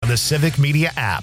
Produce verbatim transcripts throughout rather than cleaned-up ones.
the Civic Media app.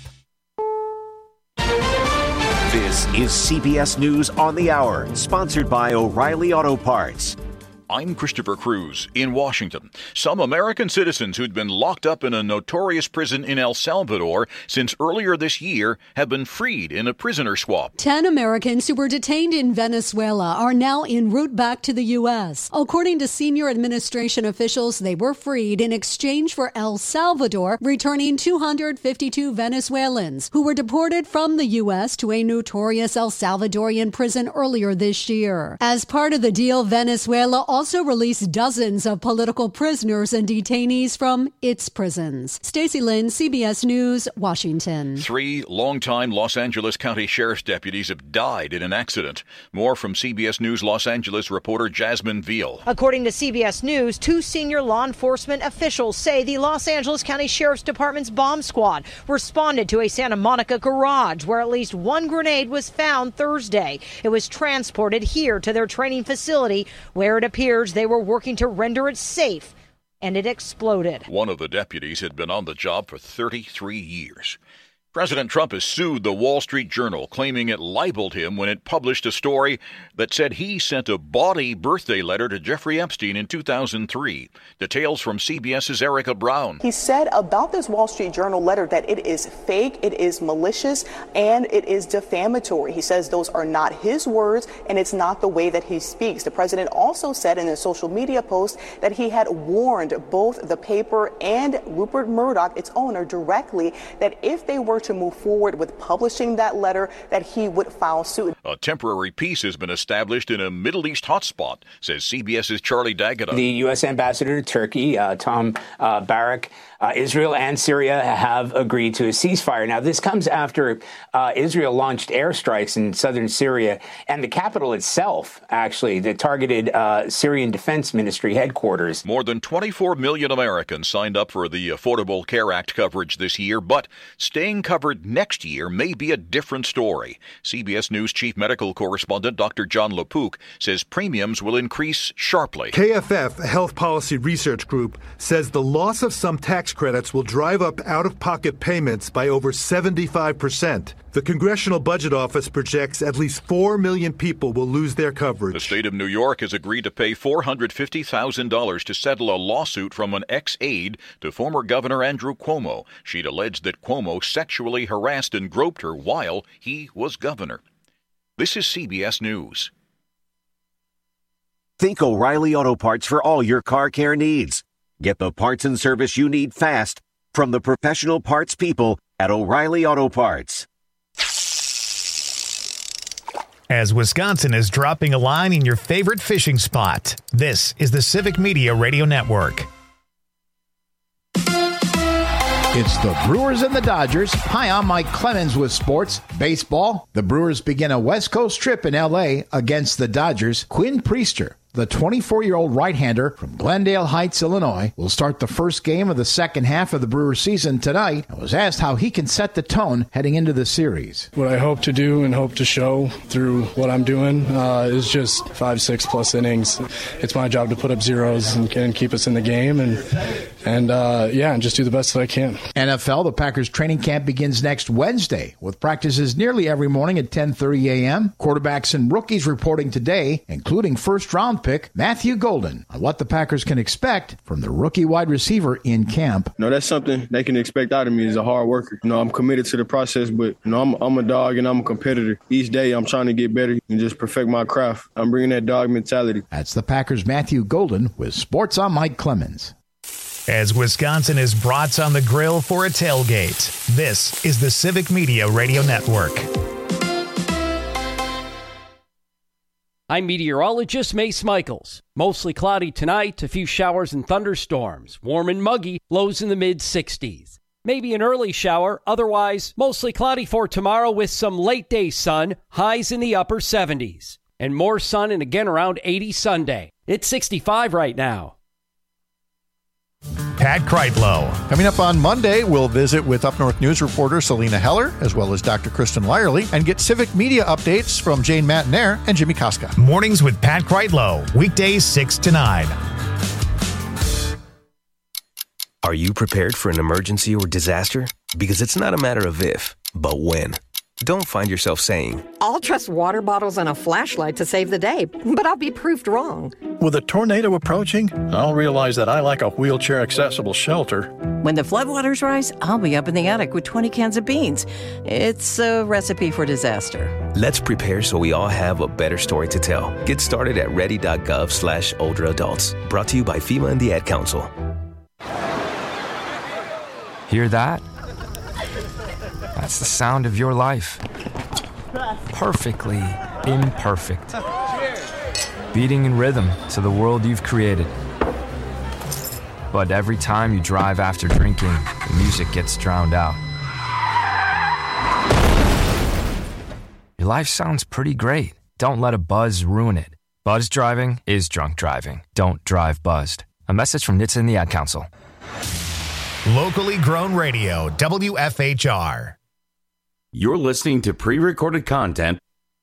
This is C B S News on the Hour, sponsored by O'Reilly Auto Parts. I'm Christopher Cruz in Washington. Some American citizens who'd been locked up in a notorious prison in El Salvador since earlier this year have been freed in a prisoner swap. Ten Americans who were detained in Venezuela are now en route back to the U S. According to senior administration officials, they were freed in exchange for El Salvador returning two hundred fifty-two Venezuelans who were deported from the U S to a notorious El Salvadorian prison earlier this year. As part of the deal, Venezuela also released dozens of political prisoners and detainees from its prisons. Stacey Lynn, C B S News, Washington. Three longtime Los Angeles County Sheriff's deputies have died in an accident. More from C B S News Los Angeles reporter Jasmine Veal. According to C B S News, two senior law enforcement officials say the Los Angeles County Sheriff's Department's bomb squad responded to a Santa Monica garage where at least one grenade was found Thursday. It was transported here to their training facility where it appears they were working to render it safe, and it exploded. One of the deputies had been on the job for thirty-three years. President Trump has sued the Wall Street Journal, claiming it libeled him when it published a story that said he sent a bawdy birthday letter to Jeffrey Epstein in two thousand three. Details from CBS's Erica Brown. He said about this Wall Street Journal letter that it is fake, it is malicious, and it is defamatory. He says those are not his words, and it's not the way that he speaks. The president also said in a social media post that he had warned both the paper and Rupert Murdoch, its owner, directly that if they were to move forward with publishing that letter, that he would file suit. A temporary peace has been established in a Middle East hotspot, says CBS's Charlie D'Agata. The U S ambassador to Turkey, uh, Tom uh, Barak, uh, Israel and Syria have agreed to a ceasefire. Now, this comes after uh, Israel launched airstrikes in southern Syria and the capital itself, actually, that targeted uh, Syrian Defense Ministry headquarters. More than twenty-four million Americans signed up for the Affordable Care Act coverage this year, but staying covered next year may be a different story. C B S News chief medical correspondent Doctor John LaPook says premiums will increase sharply. K F F, a health policy research group, says the loss of some tax credits will drive up out-of-pocket payments by over seventy-five percent. The Congressional Budget Office projects at least four million people will lose their coverage. The state of New York has agreed to pay four hundred fifty thousand dollars to settle a lawsuit from an ex-aide to former Governor Andrew Cuomo. She'd alleged that Cuomo sexually harassed and groped her while he was governor. This is C B S News. Think O'Reilly Auto Parts for all your car care needs. Get the parts and service you need fast from the professional parts people at O'Reilly Auto Parts. As Wisconsin is dropping a line in your favorite fishing spot, this is the Civic Media Radio Network. It's the Brewers and the Dodgers. Hi, I'm Mike Clemens with Sports Baseball. The Brewers begin a West Coast trip in L A against the Dodgers. Quinn Priester, the twenty-four-year-old right-hander from Glendale Heights, Illinois, will start the first game of the second half of the Brewers season tonight and was asked how he can set the tone heading into the series. What I hope to do and hope to show through what I'm doing uh, is just five, six plus innings. It's my job to put up zeros and, and keep us in the game and, and uh, yeah, and just do the best that I can. N F L, the Packers training camp begins next Wednesday with practices nearly every morning at ten thirty a.m. Quarterbacks and rookies reporting today, including first-round pick Matthew Golden, on what the Packers can expect from the rookie wide receiver in camp. No, that's something they can expect out of me as a hard worker. You know, I'm committed to the process, but you know, I'm, I'm a dog and I'm a competitor. Each day I'm trying to get better and just perfect my craft. I'm bringing that dog mentality. That's the Packers' Matthew Golden with Sports on Mike Clemens. As Wisconsin is brats on the grill for a tailgate, this is the Civic Media Radio Network. I'm meteorologist Mace Michaels. Mostly cloudy tonight, a few showers and thunderstorms. Warm and muggy, lows in the mid sixties. Maybe an early shower, otherwise mostly cloudy for tomorrow with some late day sun, highs in the upper seventies. And more sun and again around eighty Sunday. It's sixty-five right now. Pat Kreitlow. Coming up on Monday, we'll visit with Up North News reporter Selena Heller, as well as Doctor Kristen Lyerly, and get civic media updates from Jane Matinaire and Jimmy Koska. Mornings with Pat Kreitlow, weekdays six to nine. Are you prepared for an emergency or disaster? Because it's not a matter of if, but when. Don't find yourself saying, I'll trust water bottles and a flashlight to save the day, but I'll be proved wrong. With a tornado approaching, I'll realize that I like a wheelchair-accessible shelter. When the floodwaters rise, I'll be up in the attic with twenty cans of beans. It's a recipe for disaster. Let's prepare so we all have a better story to tell. Get started at ready.gov slash older adults. Brought to you by FEMA and the Ad Council. Hear that? That's the sound of your life. Perfectly imperfect. Beating in rhythm to the world you've created. But every time you drive after drinking, the music gets drowned out. Your life sounds pretty great. Don't let a buzz ruin it. Buzz driving is drunk driving. Don't drive buzzed. A message from N H T S A and the Ad Council. Locally grown radio, W F H R. You're listening to pre-recorded content.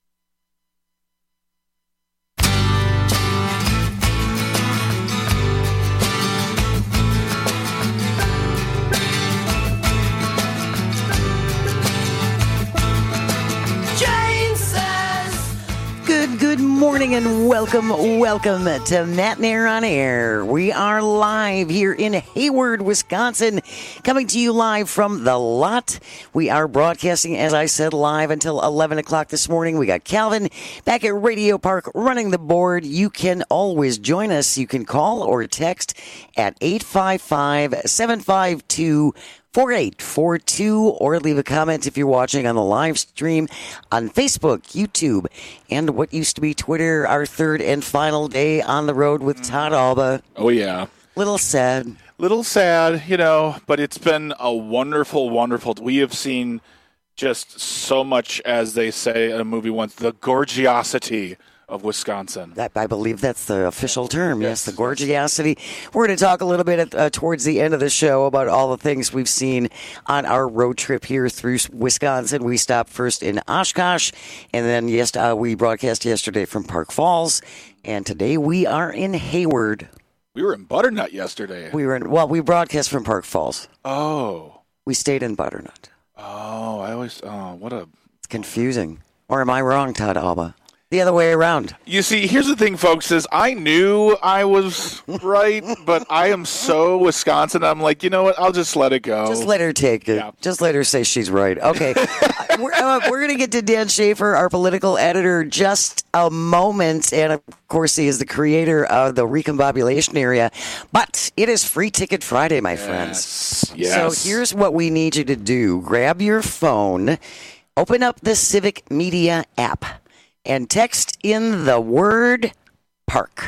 Good, good morning and welcome, welcome to Matt and Air on Air. We are live here in Hayward, Wisconsin, coming to you live from the lot. We are broadcasting, as I said, live until eleven o'clock this morning. We got Calvin back at Radio Park running the board. You can always join us. You can call or text at eight five five, seven five two, four eight four two, or leave a comment if you're watching on the live stream on Facebook, YouTube, and what used to be Twitter. Our third and final day on the road with Todd Alba. Oh, yeah. Little sad. Little sad, you know, but it's been a wonderful, wonderful. We have seen just so much, as they say in a movie once, the gorgeosity of Wisconsin. That, I believe that's the official term, yes, yes the gorgeosity. We're going to talk a little bit at, uh, towards the end of the show about all the things we've seen on our road trip here through Wisconsin. We stopped first in Oshkosh, and then yes, uh, we broadcast yesterday from Park Falls, and today we are in Hayward. We were in Butternut yesterday. We were in, well, we broadcast from Park Falls. Oh. We stayed in Butternut. Oh, I always, oh, what a... It's confusing. Or am I wrong, Todd Alba? The other way around. You see, here's the thing, folks, is I knew I was right, but I am so Wisconsin, I'm like, you know what, I'll just let it go. Just let her take it. Yeah. Just let her say she's right. Okay. we're uh, we're going to get to Dan Schaefer, our political editor, just a moment. And, of course, he is the creator of the Recombobulation Area. But it is Free Ticket Friday, my yes. friends. Yes. So here's what we need you to do. Grab your phone, open up the Civic Media app, and text in the word park.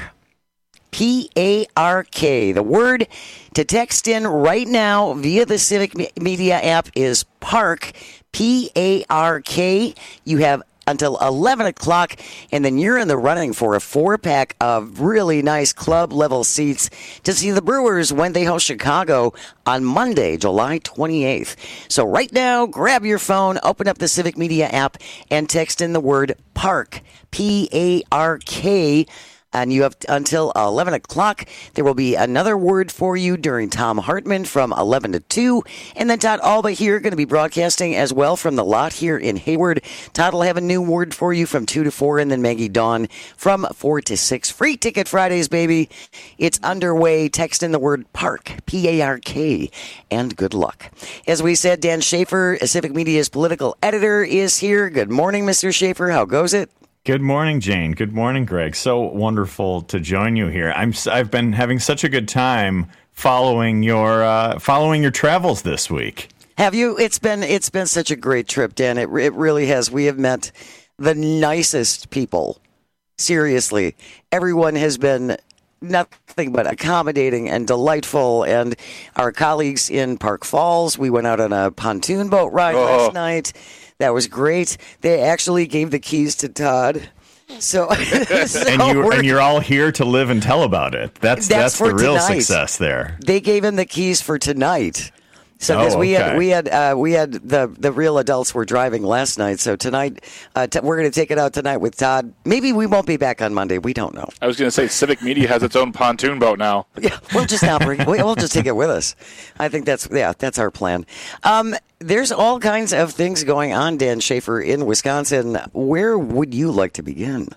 P A R K. The word to text in right now via the Civic Media app is park. P A R K. You have until eleven o'clock, and then you're in the running for a four-pack of really nice club-level seats to see the Brewers when they host Chicago on Monday, July twenty-eighth. So right now, grab your phone, open up the Civic Media app, and text in the word PARK, P A R K. And you have until eleven o'clock. There will be another word for you during Tom Hartman from eleven to two. And then Todd Alba here going to be broadcasting as well from the lot here in Hayward. Todd will have a new word for you from two to four. And then Maggie Dawn from four to six. Free Ticket Fridays, baby. It's underway. Text in the word PARK, P A R K. And good luck. As we said, Dan Schaefer, Civic Media's political editor, is here. Good morning, Mister Schaefer. How goes it? Good morning, Jane. Good morning, Greg. So wonderful to join you here. I'm I've been having such a good time following your uh, following your travels this week. Have you? It's been it's been such a great trip, Dan. It it really has. We have met the nicest people. Seriously, everyone has been nothing but accommodating and delightful. And our colleagues in Park Falls, we went out on a pontoon boat ride oh. last night. That was great. They actually gave the keys to Todd. So, so and, you, and you're all here to live and tell about it. That's that's, that's the real tonight. Success there. They gave him the keys for tonight. So because Oh, we had okay. we had uh, we had the the real adults were driving last night. So tonight uh, t- we're going to take it out tonight with Todd. Maybe we won't be back on Monday. We don't know. I was going to say Civic Media has its own pontoon boat now. Yeah, we'll just not bring. We'll just take it with us. I think that's yeah, that's our plan. Um, there's all kinds of things going on, Dan Schaefer, in Wisconsin. Where would you like to begin?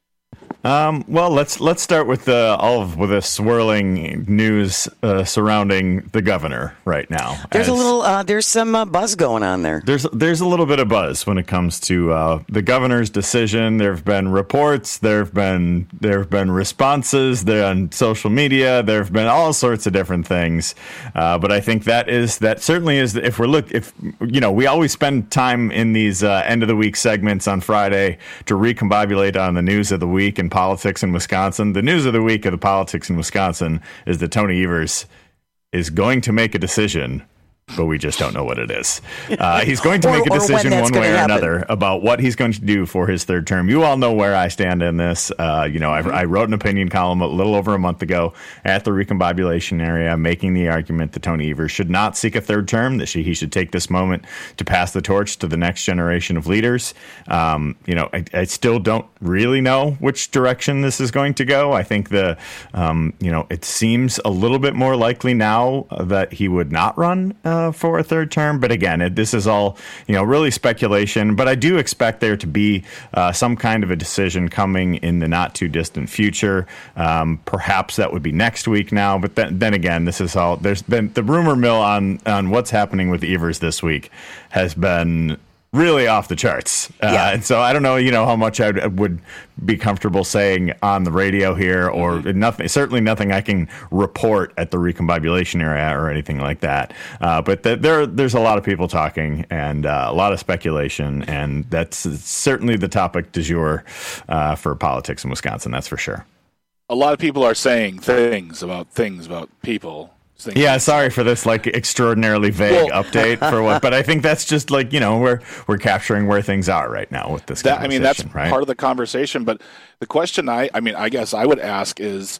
Um, well, let's let's start with the all of with the swirling news uh, surrounding the governor right now. There's As- a little. Uh, there's some uh, buzz going on there. There's there's a little bit of buzz when it comes to uh, the governor's decision. There have been reports. There have been there have been responses. There on social media. There have been all sorts of different things. Uh, but I think that is that certainly is if we're look if you know we always spend time in these uh, end of the week segments on Friday to recombobulate on the news of the week and politics in Wisconsin. The news of the week of the politics in Wisconsin is that Tony Evers is going to make a decision, but we just don't know what it is. Uh, he's going to Or- make a or when decision that's one way gonna or happen. another about what he's going to do for his third term. You all know where I stand in this. Uh, you know, I, I wrote an opinion column a little over a month ago at the recombobulation area, making the argument that Tony Evers should not seek a third term, that she, he should take this moment to pass the torch to the next generation of leaders. Um, you know, I, I still don't really know which direction this is going to go. I think the, um, you know, it seems a little bit more likely now that he would not run uh, for a third term. But again, it, this is all, you know, really speculation. But I do expect there to be uh, some kind of a decision coming in the not too distant future. Um, perhaps that would be next week now. But then, then again, this is all, there's been the rumor mill on, on what's happening with Evers this week has been really off the charts. Uh, Yeah. And so I don't know, you know, how much I would be comfortable saying on the radio here or nothing, certainly nothing I can report at the recombobulation area or anything like that. Uh, but th- there, there's a lot of people talking and uh, a lot of speculation. And that's certainly the topic du jour uh, for politics in Wisconsin. That's for sure. A lot of people are saying things about things about people. Things. Yeah, sorry for this like extraordinarily vague Well- update for what, but I think that's just like, you know, we're we're capturing where things are right now with this That, I mean, that's conversation, right? part of the conversation. But the question I, I mean, I guess I would ask is,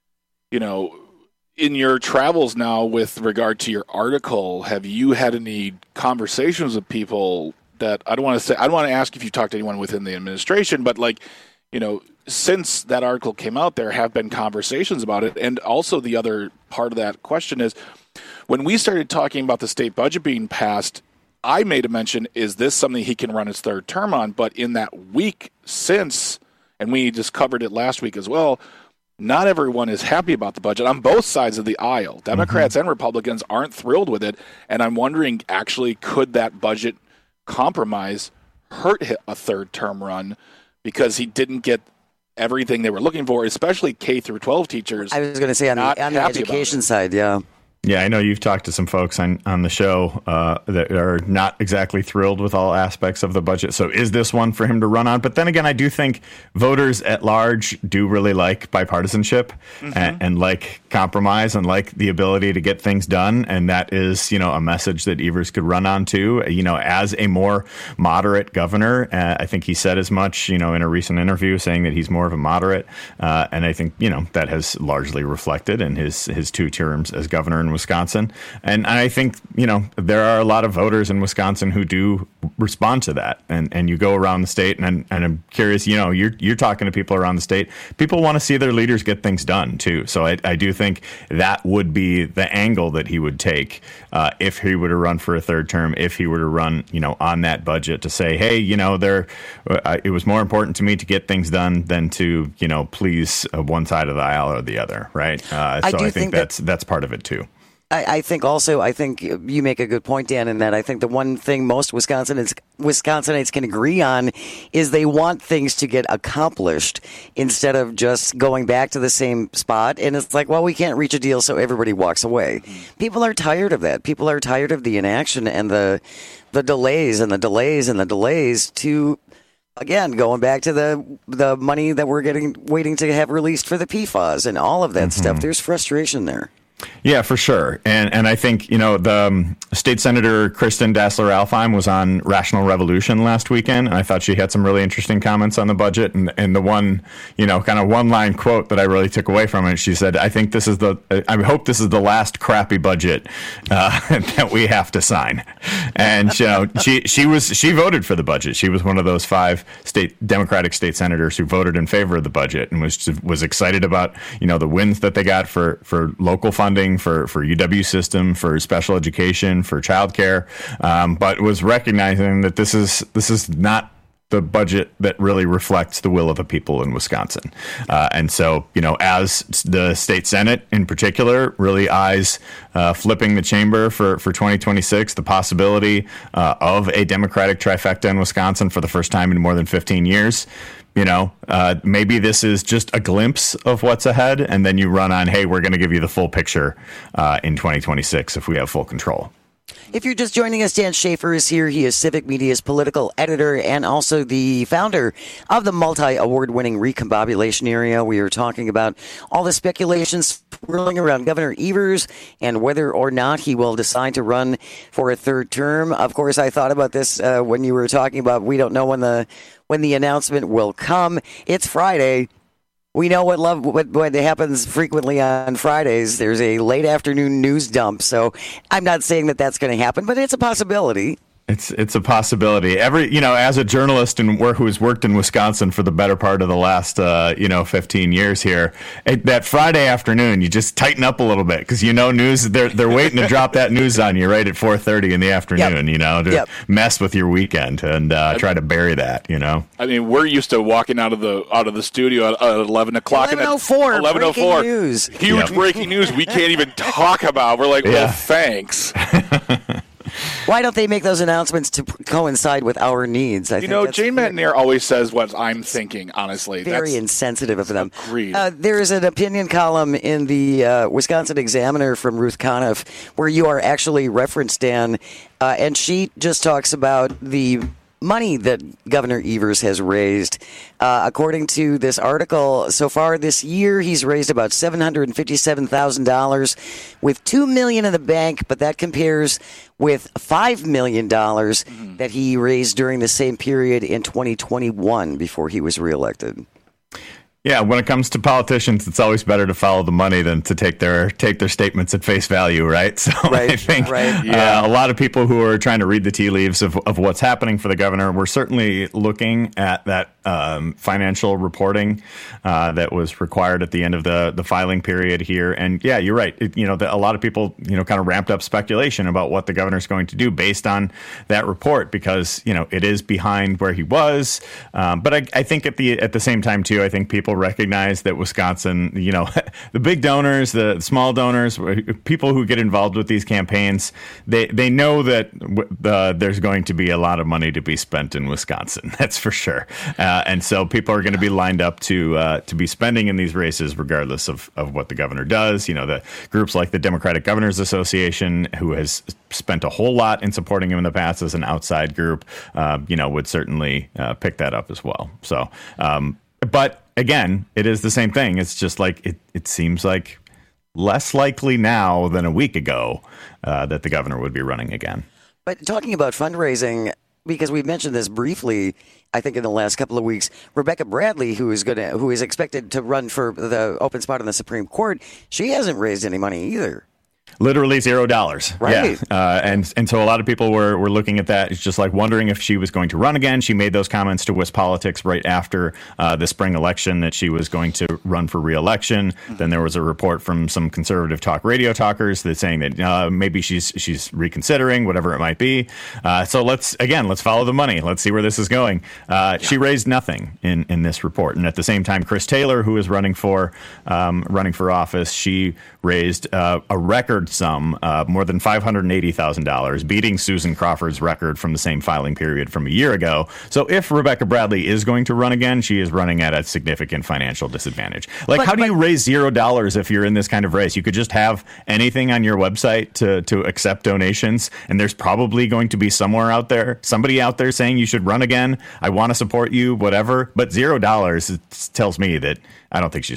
you know, in your travels now with regard to your article, have you had any conversations with people that I don't want to say, I don't want to ask if you talked to anyone within the administration, but like, you know, since that article came out, there have been conversations about it. And also the other part of that question is when we started talking about the state budget being passed, I made a mention, is this something he can run his third term on? But in that week since, and we just covered it last week as well, not everyone is happy about the budget on both sides of the aisle. Democrats and Republicans aren't thrilled with it. And I'm wondering, actually, could that budget compromise hurt hi- a third term run because he didn't get everything they were looking for, especially K through twelve teachers. I was going to say on not the, on the happy about education it. side, yeah. Yeah, I know you've talked to some folks on, on the show uh, that are not exactly thrilled with all aspects of the budget. So is this one for him to run on? But then again, I do think voters at large do really like bipartisanship Mm-hmm. and, and like compromise and like the ability to get things done. And that is, you know, a message that Evers could run on too. You know, as a more moderate governor, uh, I think he said as much, you know, in a recent interview saying that he's more of a moderate. Uh, and I think, you know, that has largely reflected in his, his two terms as governor in Wisconsin. And I think, you know, there are a lot of voters in Wisconsin who do respond to that. And and you go around the state and, and I'm curious, you know, you're you're talking to people around the state. People want to see their leaders get things done too. So I, I do think that would be the angle that he would take uh, if he were to run for a third term, if he were to run, you know, on that budget to say, hey, you know, there, uh, it was more important to me to get things done than to, you know, please uh, one side of the aisle or the other. Right. Uh, I so do I think, think that- that's that's part of it too. I, I think also, I think you make a good point, Dan, in that I think the one thing most Wisconsinites, Wisconsinites can agree on is they want things to get accomplished instead of just going back to the same spot. And it's like, well, we can't reach a deal, so everybody walks away. People are tired of that. People are tired of the inaction and the the delays and the delays and the delays to, again, going back to the the money that we're getting, waiting to have released for the P FAS and all of that Mm-hmm. stuff. There's frustration there. Yeah, for sure. And and I think, you know, the um, State Senator Kristen Dassler-Alfheim was on Rational Revolution last weekend, and I thought she had some really interesting comments on the budget. And, and the one, you know, kind of one-line quote that I really took away from it, she said, I think this is the, I hope this is the last crappy budget uh, that we have to sign. And, you know, she, she was, she voted for the budget. She was one of those five state Democratic state senators who voted in favor of the budget and was, was excited about, you know, the wins that they got for, for local funding, for, for U W system, for special education, for childcare, um, but was recognizing that this is this is not the budget that really reflects the will of the people in Wisconsin. Uh, and so, you know, as the state Senate in particular really eyes uh, flipping the chamber for, for twenty twenty-six, the possibility uh, of a Democratic trifecta in Wisconsin for the first time in more than fifteen years, you know, uh, maybe this is just a glimpse of what's ahead, and then you run on, hey, we're going to give you the full picture uh, in twenty twenty-six if we have full control. If you're just joining us, Dan Schaefer is here. He is Civic Media's political editor and also the founder of the multi-award-winning Recombobulation Area. We are talking about all the speculations swirling around Governor Evers and whether or not he will decide to run for a third term. Of course, I thought about this uh, when you were talking about we don't know when the when the announcement will come. It's Friday. We know what love what, what happens frequently on Fridays. There's a late afternoon news dump. So I'm not saying that that's going to happen, but it's a possibility. It's it's a possibility. Every you know, as a journalist and who has worked in Wisconsin for the better part of the last uh, you know fifteen years here, it, that Friday afternoon you just tighten up a little bit because you know news they're they're waiting to drop that news on you right at four thirty in the afternoon. Yep. You know to yep. mess with your weekend and uh, try to bury that. You know. I mean, we're used to walking out of the out of the studio at, at eleven o'clock. eleven oh four eleven oh four news. Huge yep. breaking news. We can't even talk about. We're like, yeah. well, thanks. Why don't they make those announcements to coincide with our needs? I you think know, that's Jane Matenaer always says what I'm thinking, honestly. Very that's, insensitive of them. Agreed. Uh, there is an opinion column in the uh, Wisconsin Examiner from Ruth Conniff where you are actually referenced, Dan, uh, and she just talks about the money that Governor Evers has raised. Uh, according to this article, so far this year, he's raised about seven hundred fifty-seven thousand dollars with two million dollars in the bank, but that compares with five million dollars mm-hmm. that he raised during the same period in twenty twenty-one before he was reelected. Yeah, when it comes to politicians, it's always better to follow the money than to take their take their statements at face value, right? So right, I think right. Yeah. Uh, a lot of people who are trying to read the tea leaves of, of what's happening for the governor, we're certainly looking at that um, financial reporting uh, that was required at the end of the, the filing period here. And yeah, you're right. It, you know, the, a lot of people, you know, kind of ramped up speculation about what the governor's going to do based on that report because, you know, it is behind where he was. Um, but I, I think at the at the same time, too, I think people recognize that Wisconsin, you know, the big donors, the small donors, people who get involved with these campaigns, they, they know that uh, there's going to be a lot of money to be spent in Wisconsin. That's for sure. Uh, and so people are going to be lined up to uh, to be spending in these races regardless of, of what the governor does. You know, the groups like the Democratic Governors Association, who has spent a whole lot in supporting him in the past as an outside group, uh, you know, would certainly uh, pick that up as well. So, um, but again, it is the same thing. It's just like it, it seems like less likely now than a week ago uh, that the governor would be running again. But talking about fundraising, because we've mentioned this briefly, I think in the last couple of weeks, Rebecca Bradley, who is going to, who is expected to run for the open spot on the Supreme Court, she hasn't raised any money either. Literally zero dollars. Right. Yeah. Uh, and and so a lot of people were, were looking at that. It's just like wondering if she was going to run again. She made those comments to WisPolitics right after uh, the spring election that she was going to run for re-election. Mm-hmm. Then there was a report from some conservative talk radio talkers that saying that uh, maybe she's she's reconsidering, whatever it might be. Uh, so let's, again, let's follow the money. Let's see where this is going. Uh, yeah. She raised nothing in, in this report. And at the same time, Chris Taylor, who is running for um, running for office, she raised uh, a record sum, uh, more than five hundred eighty thousand dollars, beating Susan Crawford's record from the same filing period from a year ago. So if Rebecca Bradley is going to run again, she is running at a significant financial disadvantage. Like, but, how do but, you raise zero dollars if you're in this kind of race? You could just have anything on your website to, to accept donations, and there's probably going to be somewhere out there, somebody out there saying you should run again. I want to support you, whatever. But zero dollars tells me that I don't think she's running.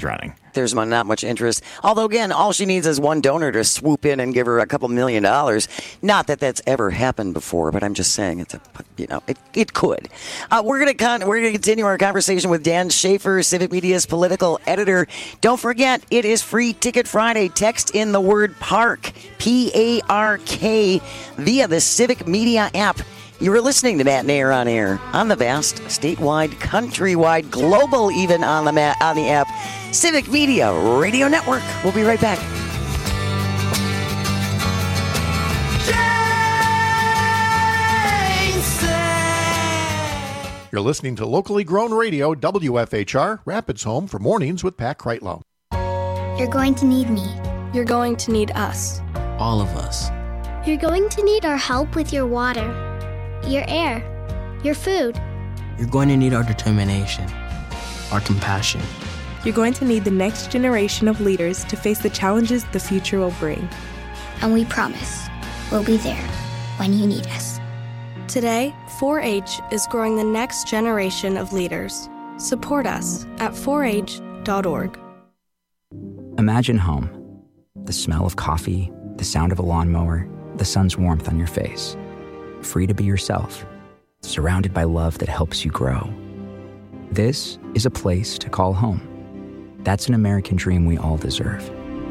there's not much interest. Although, again, all she needs is one donor to swoop in and give her a couple million dollars. Not that that's ever happened before, but I'm just saying it's a, you know, it, it could. Uh, we're gonna con- we're gonna continue our conversation with Dan Schaefer, Civic Media's political editor. Don't forget, it is Free Ticket Friday. Text in the word PARK, P A R K, via the Civic Media app. You were listening to Matt Nair on air on the vast, statewide, countrywide, global, even on the ma- on the app, Civic Media Radio Network. We'll be right back. You're listening to locally grown radio, W F H R, Rapids Home for Mornings with Pat Kreitlow. You're going to need me. You're going to need us. All of us. You're going to need our help with your water, your air, your food. You're going to need our determination, our compassion. You're going to need the next generation of leaders to face the challenges the future will bring. And we promise we'll be there when you need us. Today, four H is growing the next generation of leaders. Support us at four H dot org. Imagine home. The smell of coffee, the sound of a lawnmower, the sun's warmth on your face. Free to be yourself, surrounded by love that helps you grow. This is a place to call home. That's an American dream we all deserve.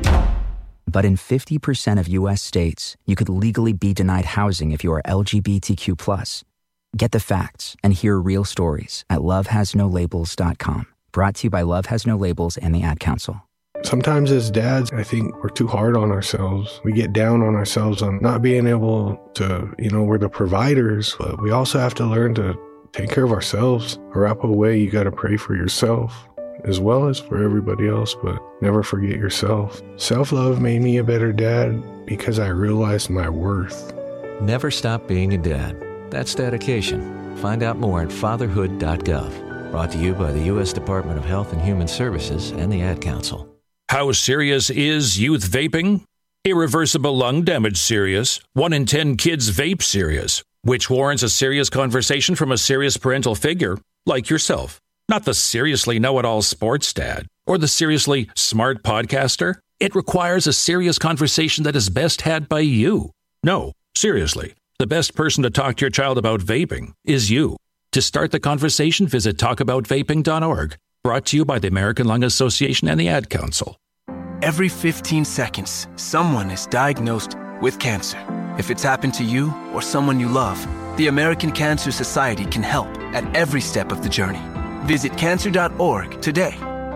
But in fifty percent of U S states, you could legally be denied housing if you are L G B T Q plus. Get the facts and hear real stories at love has no labels dot com. Brought to you by Love Has No Labels and the Ad Council. Sometimes as dads, I think we're too hard on ourselves. We get down on ourselves on not being able to, you know, we're the providers, but we also have to learn to take care of ourselves. A wrap away, you got to pray for yourself as well as for everybody else, but never forget yourself. Self-love made me a better dad because I realized my worth. Never stop being a dad. That's dedication. Find out more at fatherhood dot gov. Brought to you by the U S Department of Health and Human Services and the Ad Council. How serious is youth vaping? Irreversible lung damage serious. One in ten kids vape serious, which warrants a serious conversation from a serious parental figure like yourself. Not the seriously know-it-all sports dad or the seriously smart podcaster. It requires a serious conversation that is best had by you. No, seriously, the best person to talk to your child about vaping is you. To start the conversation, visit talk about vaping dot org. Brought to you by the American Lung Association and the Ad Council. Every fifteen seconds, someone is diagnosed with cancer. If it's happened to you or someone you love, the American Cancer Society can help at every step of the journey. Visit cancer dot org today.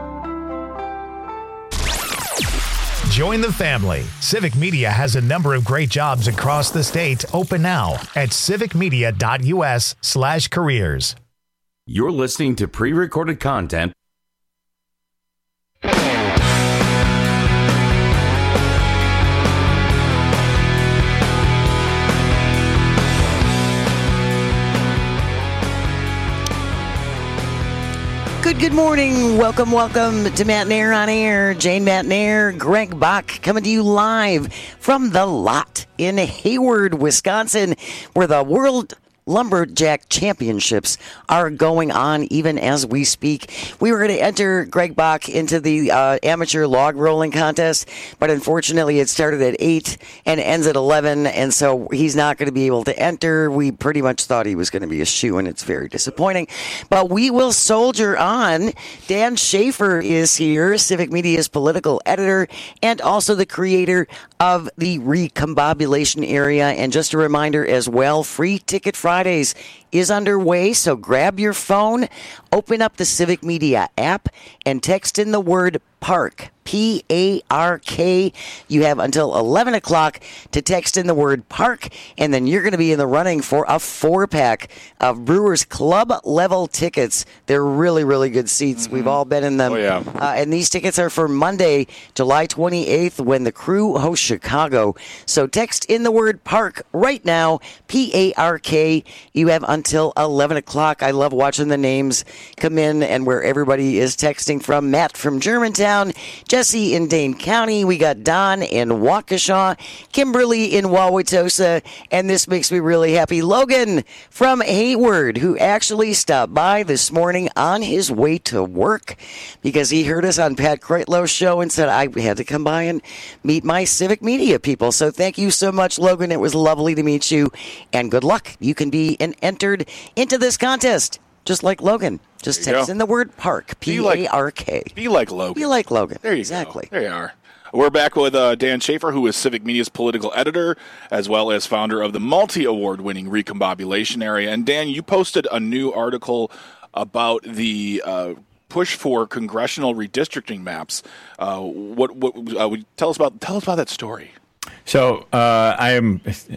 Join the family. Civic Media has a number of great jobs across the state open now at civic media dot u s slash careers. You're listening to pre-recorded content. Good, good morning. Welcome, welcome to Matt Nair on Air. Jane Matt Nair, Greg Bach coming to you live from the lot in Hayward, Wisconsin, where the World Lumberjack Championships are going on even as we speak. We were going to enter Greg Bach into the uh, amateur log rolling contest, but unfortunately it started at eight and ends at eleven, and so he's not going to be able to enter. We pretty much thought he was going to be a shoo, and it's very disappointing. But we will soldier on. Dan Schaefer is here, Civic Media's political editor, and also the creator of the Recombobulation Area. And just a reminder as well, Free Ticket Fridays is underway, so grab your phone, open up the Civic Media app, and text in the word PARK, P A R K. You have until eleven o'clock to text in the word PARK, and then you're going to be in the running for a four-pack of Brewers Club-level tickets. They're really, really good seats. Mm-hmm. We've all been in them. Oh, yeah. Uh, and these tickets are for Monday, July twenty-eighth, when the Crew hosts Chicago. So text in the word PARK right now, P A R K. You have until eleven o'clock. I love watching the names come in and where everybody is texting from. Matt from Germantown. Morgantown, Jesse in Dane County. We got Don in Waukesha, Kimberly in Wauwatosa, and this makes me really happy, Logan from Hayward, who actually stopped by this morning on his way to work because he heard us on Pat Kreitlow's show and said, I had to come by and meet my civic media people. So thank you so much, Logan. It was lovely to meet you, and good luck. You can be an entered into this contest, just like Logan. Just text in the word park, P A R K. Be like Logan. Be like Logan. There you exactly. go. There you are. We're back with uh, Dan Schaefer, who is Civic Media's political editor, as well as founder of the multi-award winning Recombobulation Area. And Dan, you posted a new article about the uh, push for congressional redistricting maps. Uh, what? What? Uh, tell us about. Tell us about that story. So uh, I am.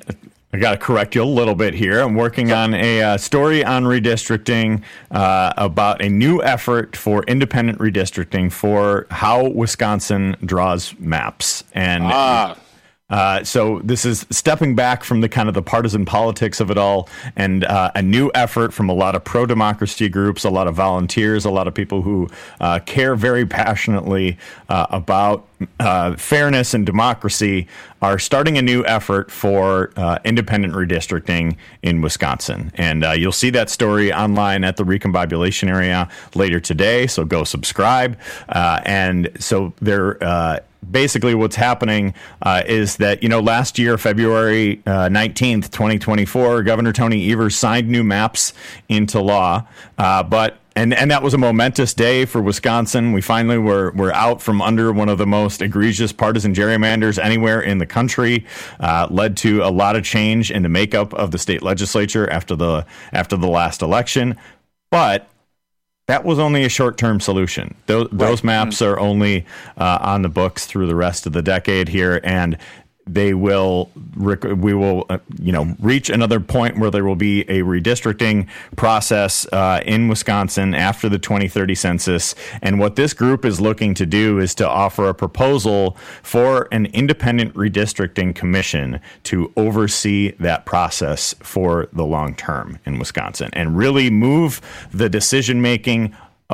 I got to correct you a little bit here. I'm working on a uh, story on redistricting uh, about a new effort for independent redistricting for how Wisconsin draws maps. And ah. Uh, so this is stepping back from the kind of the partisan politics of it all, and uh, a new effort from a lot of pro-democracy groups, a lot of volunteers, a lot of people who uh, care very passionately uh, about uh, fairness and democracy are starting a new effort for uh, independent redistricting in Wisconsin. And uh, you'll see that story online at the Recombobulation Area later today, so go subscribe. Uh, and so they're... Uh, Basically, what's happening uh, is that, you know, last year, February uh, nineteenth, twenty twenty-four, Governor Tony Evers signed new maps into law. Uh, but and and that was a momentous day for Wisconsin. We finally were, were out from under one of the most egregious partisan gerrymanders anywhere in the country. Uh, led to a lot of change in the makeup of the state legislature after the after the last election. But that was only a short-term solution. Those, right. those maps are only uh, on the books through the rest of the decade here, and they will we will uh, you know reach another point where there will be a redistricting process uh, in Wisconsin after the twenty thirty census. And what this group is looking to do is to offer a proposal for an independent redistricting commission to oversee that process for the long term in Wisconsin and really move the decision making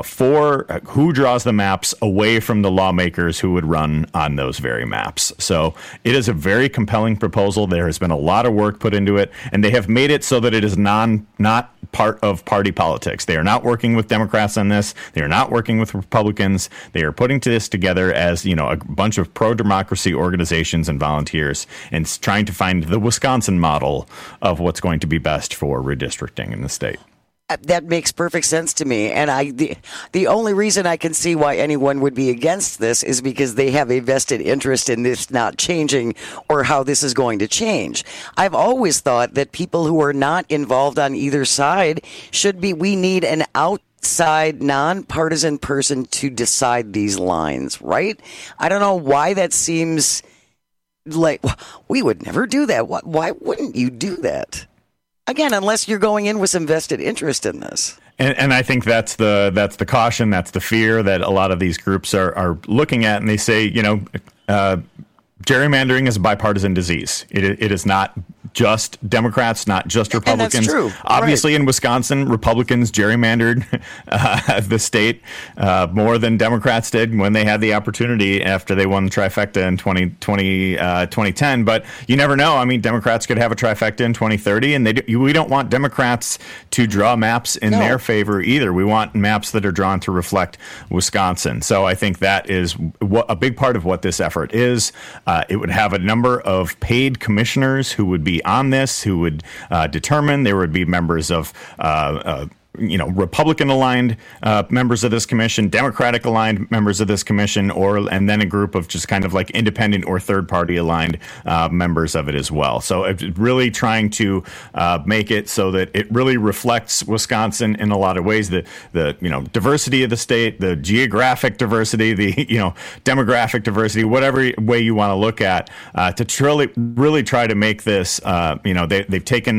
for who draws the maps away from the lawmakers who would run on those very maps. So it is a very compelling proposal. There has been a lot of work put into it, and they have made it so that it is non not part of party politics. They are not working with Democrats on this. They are not working with Republicans. They are putting this together as, you know, a bunch of pro-democracy organizations and volunteers and trying to find the Wisconsin model of what's going to be best for redistricting in the state. That makes perfect sense to me. And I, the, the only reason I can see why anyone would be against this is because they have a vested interest in this not changing or how this is going to change. I've always thought that people who are not involved on either side should be, we need an outside, nonpartisan person to decide these lines, right? I don't know why that seems like, we would never do that. Why wouldn't you do that? Again, unless you're going in with some vested interest in this. And, and I think that's the that's the caution, that's the fear that a lot of these groups are, are looking at. And they say, you know, uh, gerrymandering is a bipartisan disease. It, it is not just Democrats, not just Republicans. And that's true. Obviously, right. In Wisconsin, Republicans gerrymandered uh, the state uh, more than Democrats did when they had the opportunity after they won the trifecta in twenty twenty, uh, twenty ten. But you never know. I mean, Democrats could have a trifecta in twenty thirty, and they do, we don't want Democrats to draw maps in no. their favor either. We want maps that are drawn to reflect Wisconsin. So I think that is what, a big part of what this effort is. Uh, it would have a number of paid commissioners who would be on this, who would uh, determine. There would be members of uh, uh, you know, Republican-aligned uh, members of this commission, Democratic-aligned members of this commission, or and then a group of just kind of like independent or third-party aligned uh, members of it as well. So it's really trying to uh, make it so that it really reflects Wisconsin in a lot of ways. The the you know diversity of the state, the geographic diversity, the you know demographic diversity, whatever way you want to look at, uh, to truly really try to make this. Uh, you know, they they've taken.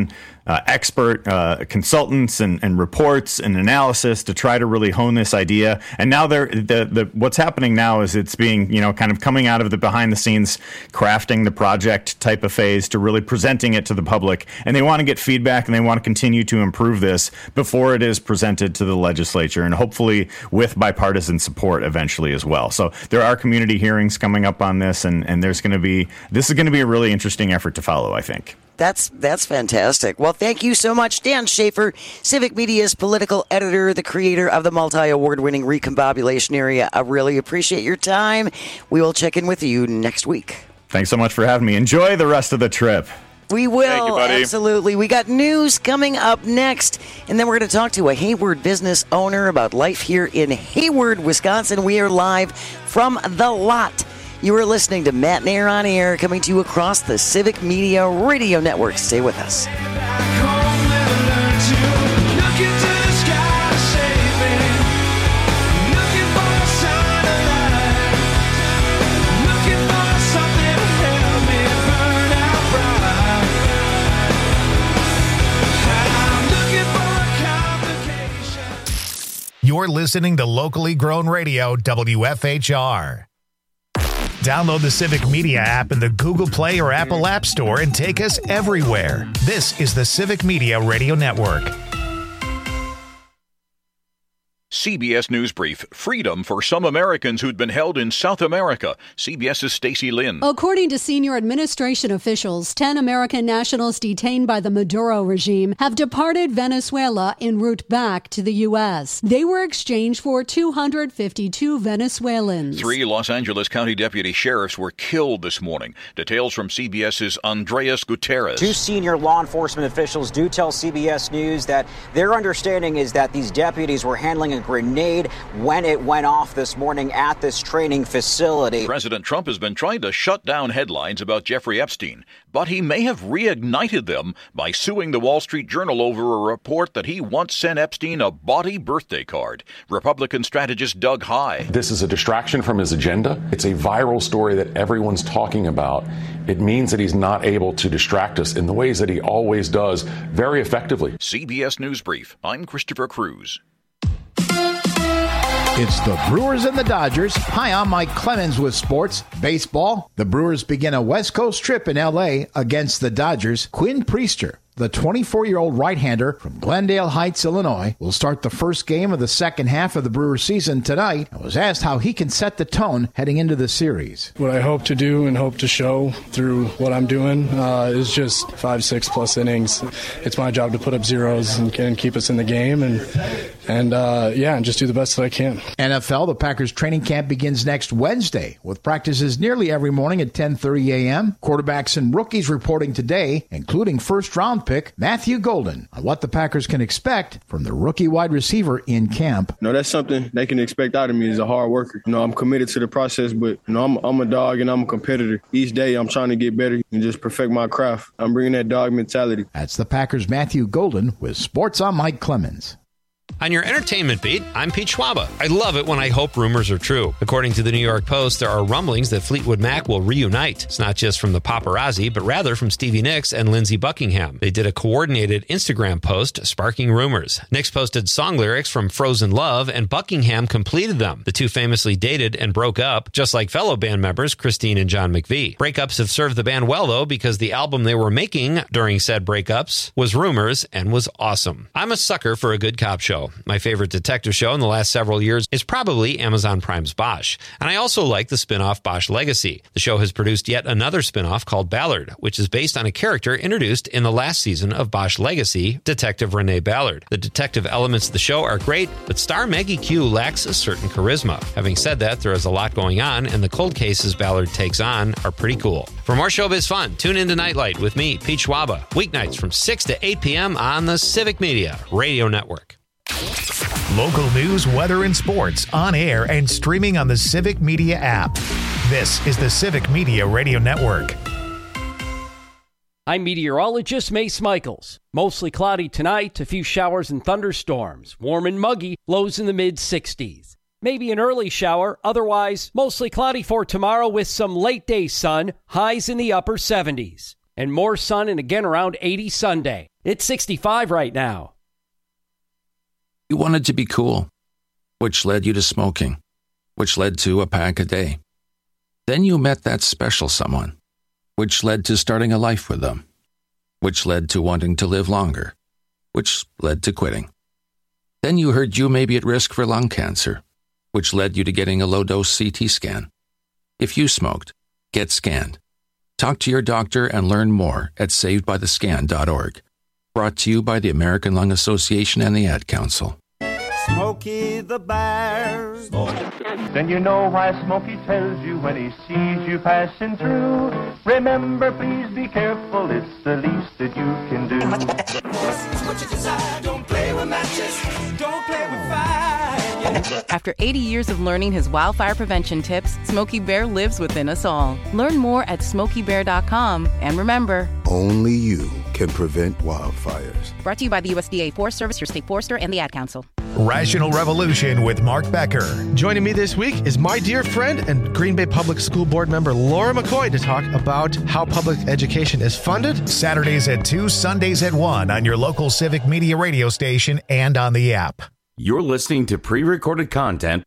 uh, expert uh, consultants and, and reports and analysis to try to really hone this idea. And now they're the, the what's happening now is it's being, you know, kind of coming out of the behind the scenes crafting the project type of phase to really presenting it to the public. And they want to get feedback and they want to continue to improve this before it is presented to the legislature, and hopefully with bipartisan support eventually as well. So there are community hearings coming up on this, and, and there's going to be this is going to be a really interesting effort to follow, I think. That's that's fantastic. Well, thank you so much, Dan Schaefer, Civic Media's political editor, the creator of the multi-award-winning Recombobulation Area. I really appreciate your time. We will check in with you next week. Thanks so much for having me. Enjoy the rest of the trip. We will, you, absolutely. We got news coming up next, and then we're going to talk to a Hayward business owner about life here in Hayward, Wisconsin. We are live from The Lot. You are listening to Matt Nair on Air, coming to you across the Civic Media Radio Network. Stay with us. You're listening to locally grown radio, W F H R. Download the Civic Media app in the Google Play or Apple App Store and take us everywhere. This is the Civic Media Radio Network. C B S News Brief. Freedom for some Americans who'd been held in South America. CBS's Stacey Lynn. According to senior administration officials, ten American nationals detained by the Maduro regime have departed Venezuela en route back to the U S. They were exchanged for two hundred fifty-two Venezuelans. Three Los Angeles County deputy sheriffs were killed this morning. Details from CBS's Andreas Gutierrez. Two senior law enforcement officials do tell C B S News that their understanding is that these deputies were handling a grenade when it went off this morning at this training facility. President Trump has been trying to shut down headlines about Jeffrey Epstein, but he may have reignited them by suing the Wall Street Journal over a report that he once sent Epstein a bawdy birthday card. Republican strategist Doug High. This is a distraction from his agenda. It's a viral story that everyone's talking about. It means that he's not able to distract us in the ways that he always does very effectively. C B S News Brief. I'm Christopher Cruz. It's the Brewers and the Dodgers. Hi, I'm Mike Clemens with sports. Baseball. The Brewers begin a West Coast trip in L A against the Dodgers. Quinn Priester, the twenty-four-year-old right-hander from Glendale Heights, Illinois, will start the first game of the second half of the Brewers season tonight and was asked how he can set the tone heading into the series. What I hope to do and hope to show through what I'm doing uh, is just five, six plus innings. It's my job to put up zeros and, and keep us in the game and, and uh, yeah, and just do the best that I can. N F L, the Packers training camp begins next Wednesday with practices nearly every morning at ten thirty a.m. Quarterbacks and rookies reporting today, including first-round pick Matthew Golden, on what the Packers can expect from the rookie wide receiver in camp. No, that's something they can expect out of me as a hard worker. You know, I'm committed to the process, but you know, I'm, I'm a dog and I'm a competitor. Each day I'm trying to get better and just perfect my craft. I'm bringing that dog mentality. That's the Packers' Matthew Golden with Sports on Mike Clemens. On your entertainment beat, I'm Pete Schwaba. I love it when I hope rumors are true. According to the New York Post, there are rumblings that Fleetwood Mac will reunite. It's not just from the paparazzi, but rather from Stevie Nicks and Lindsey Buckingham. They did a coordinated Instagram post sparking rumors. Nicks posted song lyrics from Frozen Love, and Buckingham completed them. The two famously dated and broke up, just like fellow band members Christine and John McVie. Breakups have served the band well, though, because the album they were making during said breakups was Rumors and was awesome. I'm a sucker for a good cop show. My favorite detective show in the last several years is probably Amazon Prime's Bosch. And I also like the spin-off Bosch Legacy. The show has produced yet another spin-off called Ballard, which is based on a character introduced in the last season of Bosch Legacy, Detective Renee Ballard. The detective elements of the show are great, but star Maggie Q lacks a certain charisma. Having said that, there is a lot going on, and the cold cases Ballard takes on are pretty cool. For more showbiz fun, tune in to Nightlight with me, Pete Schwaba, weeknights from six to eight p.m. on the Civic Media Radio Network. Local news, weather, and sports on air and streaming on the Civic Media app. This is the Civic Media Radio Network. I'm meteorologist Mace Michaels. Mostly cloudy tonight, a few showers and thunderstorms. Warm and muggy, lows in the mid sixties. Maybe an early shower, otherwise mostly cloudy for tomorrow with some late day sun, highs in the upper seventies. and more sun and again around eighty Sunday. It's sixty-five right now. You wanted to be cool, which led you to smoking, which led to a pack a day. Then you met that special someone, which led to starting a life with them, which led to wanting to live longer, which led to quitting. Then you heard you may be at risk for lung cancer, which led you to getting a low-dose C T scan. If you smoked, get scanned. Talk to your doctor and learn more at saved by the scan dot org. Brought to you by the American Lung Association and the Ad Council. Smokey the Bear. Then you know why Smokey tells you when he sees you passing through. Remember, please be careful, it's the least that you can do. What you desire, don't play with matches, don't play with fire. After eighty years of learning his wildfire prevention tips, Smokey Bear lives within us all. Learn more at smokey bear dot com. And remember, only you can prevent wildfires. Brought to you by the U S D A Forest Service, your state forester, and the Ad Council. Rational Revolution with Mark Becker. Joining me this week is my dear friend and Green Bay Public School Board member Laura McCoy to talk about how public education is funded. Saturdays at two, Sundays at one on your local Civic Media radio station and on the app. You're listening to pre-recorded content.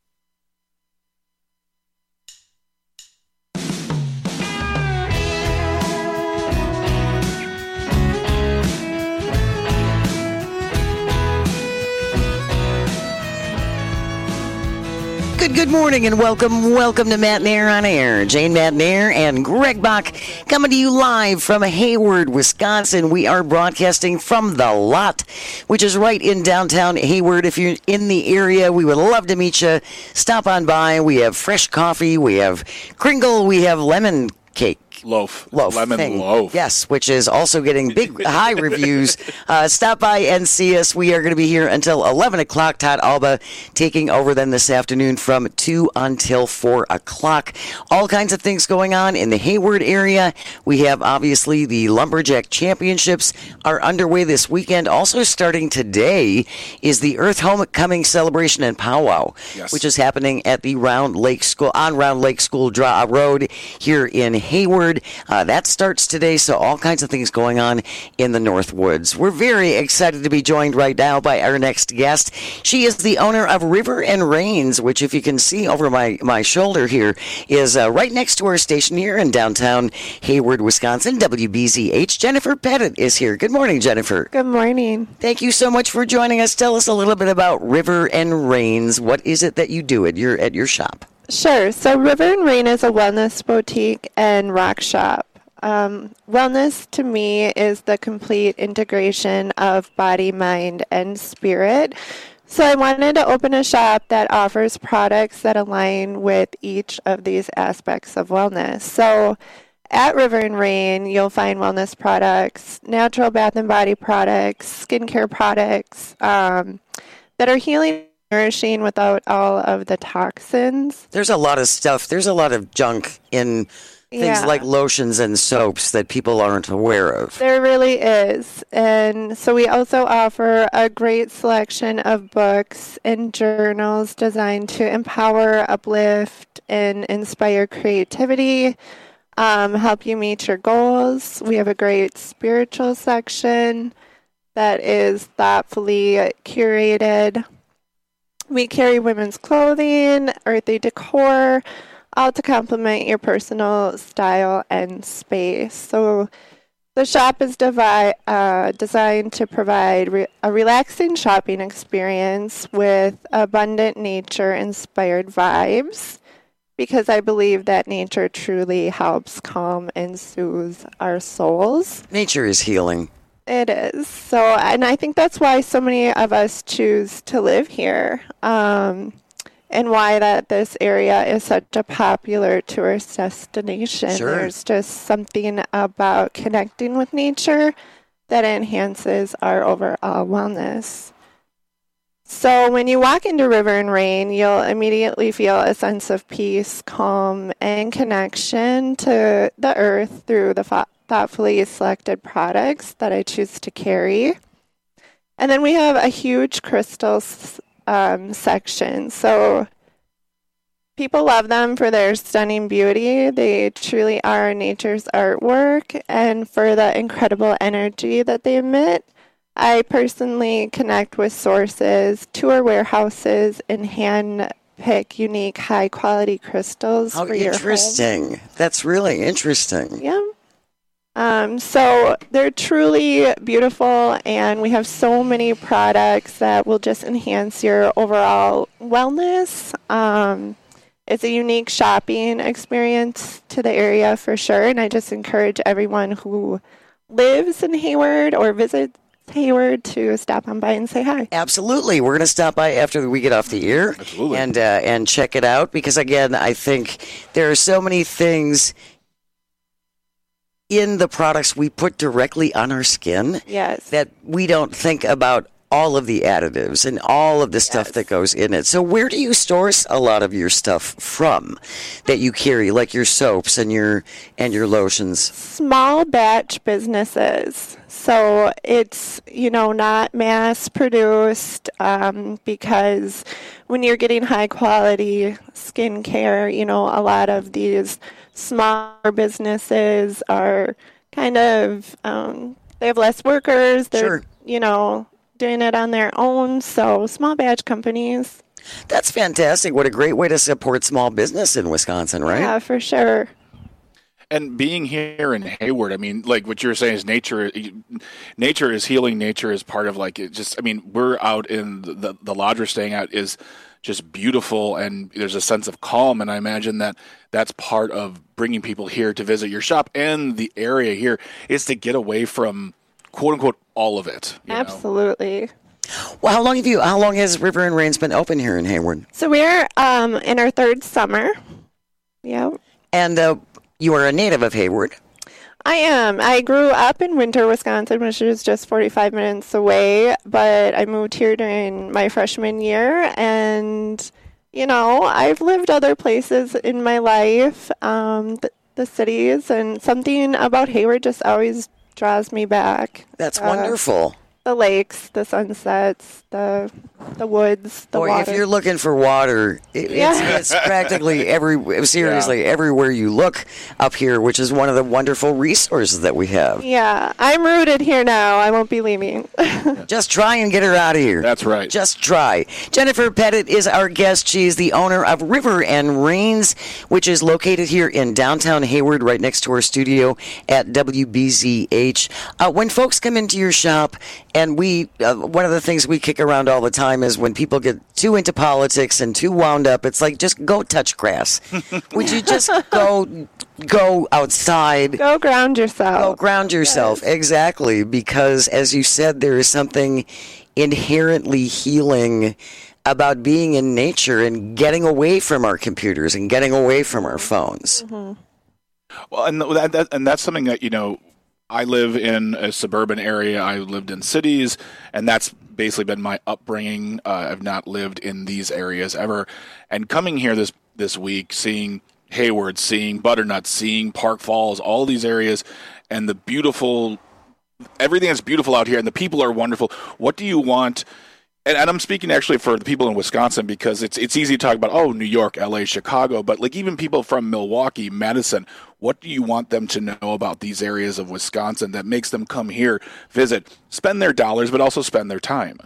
Good, good morning and welcome, welcome to Matt Nair on Air. Jane Matt Nair and Greg Bach coming to you live from Hayward, Wisconsin. We are broadcasting from The Lot, which is right in downtown Hayward. If you're in the area, we would love to meet you. Stop on by. We have fresh coffee. We have Kringle. We have lemon cake. Loaf. Loaf. Lemon thing. loaf. Yes, which is also getting big, high reviews. Uh, stop by and see us. We are going to be here until eleven o'clock. Todd Alba taking over then this afternoon from two until four o'clock. All kinds of things going on in the Hayward area. We have, obviously, the Lumberjack Championships are underway this weekend. Also starting today is the Earth Homecoming Celebration and Powwow, yes. which is happening at the Round Lake School, on Round Lake School Dra- Road here in Hayward. Uh, that starts today, so all kinds of things going on in the North Woods. We're very excited to be joined right now by our next guest. She is the owner of River and Rains, which, if you can see over my, my shoulder here, is uh, right next to our station here in downtown Hayward, Wisconsin. W B Z H. Jennifer Pettit is here. Good morning, Jennifer. Good morning. Thank you so much for joining us. Tell us a little bit about River and Rains. What is it that you do at your at your shop? Sure. So River and Rain is a wellness boutique and rock shop. Um, wellness to me is the complete integration of body, mind, and spirit. So I wanted to open a shop that offers products that align with each of these aspects of wellness. So at River and Rain, you'll find wellness products, natural bath and body products, skincare products um, that are healing, nourishing without all of the toxins. There's a lot of stuff. There's a lot of junk in things Yeah. like lotions and soaps that people aren't aware of. There really is. And so we also offer a great selection of books and journals designed to empower, uplift, and inspire creativity, um, help you meet your goals. We have a great spiritual section that is thoughtfully curated. We carry women's clothing, earthy decor, all to complement your personal style and space. So the shop is devi- uh, designed to provide re- a relaxing shopping experience with abundant nature-inspired vibes, because I believe that nature truly helps calm and soothe our souls. Nature is healing. It is. So, and I think that's why so many of us choose to live here, um, and why that this area is such a popular tourist destination. Sure. There's just something about connecting with nature that enhances our overall wellness. So when you walk into River and Rain, you'll immediately feel a sense of peace, calm, and connection to the earth through the fo- thoughtfully selected products that I choose to carry. And then we have a huge crystals um, section. So people love them for their stunning beauty. They truly are nature's artwork, and for the incredible energy that they emit. I personally connect with sources, tour warehouses, and hand pick unique, high-quality crystals How for your home. interesting. That's really interesting. Yeah. Um, so they're truly beautiful, and we have so many products that will just enhance your overall wellness. Um, it's a unique shopping experience to the area for sure, and I just encourage everyone who lives in Hayward or visits Hayward to stop on by and say hi. Absolutely. We're going to stop by after we get off the air. Absolutely. and uh, and check it out, because again, I think there are so many things in the products we put directly on our skin yes. that we don't think about all of the additives and all of the stuff yes. that goes in it. So where do you source a lot of your stuff from that you carry, like your soaps and your and your lotions? Small batch businesses. So it's, you know, not mass produced, um, because when you're getting high quality skincare, you know, a lot of these smaller businesses are kind of, um, they have less workers. They're, sure. you know, doing it on their own. So small batch companies. That's fantastic. What a great way to support small business in Wisconsin, right? Yeah, for sure. And being here in Hayward, I mean, like what you were saying is nature. Nature is healing. Nature is part of like it. Just, I mean, we're out in the the, the lodge we're staying at is just beautiful, and there's a sense of calm. And I imagine that that's part of bringing people here to visit your shop and the area here is to get away from quote unquote all of it. Absolutely. Know? Well, how long have you? How long has River and Rains been open here in Hayward? So we're um, in our third summer. Yeah. And uh, you are a native of Hayward. I am. I grew up in Winter, Wisconsin, which is just forty-five minutes away, but I moved here during my freshman year, and, you know, I've lived other places in my life, um, the, the cities, and something about Hayward just always draws me back. That's uh, wonderful. The lakes, the sunsets, the the woods, the Boy, water. if you're looking for water, it, Yeah. it's, it's practically every seriously Yeah. everywhere you look up here, which is one of the wonderful resources that we have. Yeah, I'm rooted here now. I won't be leaving. Just try and get her out of here. That's right. Just try. Jennifer Pettit is our guest. She is the owner of River and Rains, which is located here in downtown Hayward, right next to our studio at W B Z H. Uh, when folks come into your shop, and we, uh, one of the things we kick around all the time is when people get too into politics and too wound up, it's like, just go touch grass. Would you just go go outside? Go ground yourself. Go ground yourself, yes. Exactly, because as you said, there is something inherently healing about being in nature and getting away from our computers and getting away from our phones. Mm-hmm. Well, and that, that and that's something that, you know, I live in a suburban area. I lived in cities, and that's basically been my upbringing. Uh, I've not lived in these areas ever. And coming here this this week, seeing Hayward, seeing Butternut, seeing Park Falls, all these areas, and the beautiful, everything that's beautiful out here, and the people are wonderful. What do you want? And, and I'm speaking actually for the people in Wisconsin, because it's it's easy to talk about, oh, New York, L A, Chicago, but like even people from Milwaukee, Madison, what do you want them to know about these areas of Wisconsin that makes them come here, visit, spend their dollars, but also spend their time?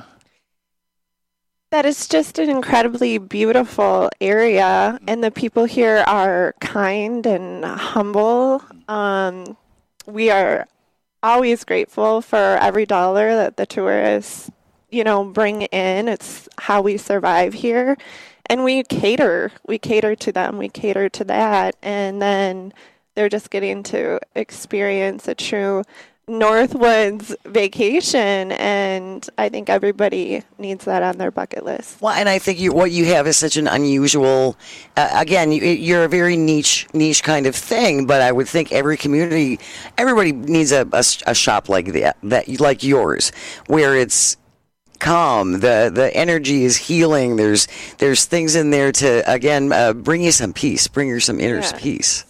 That is just an incredibly beautiful area, and the people here are kind and humble. Um, we are always grateful for every dollar that the tourists, you know, bring in. It's how we survive here. And we cater. We cater to them. We cater to that. And then they're just getting to experience a true Northwoods vacation. And I think everybody needs that on their bucket list. Well, and I think you, what you have is such an unusual, uh, again, you, you're a very niche niche kind of thing, but I would think every community, everybody needs a, a, a shop like that, that, like yours, where it's calm, the the energy is healing. There's there's things in there to, again, uh, bring you some peace, bring you some inner Yeah. peace.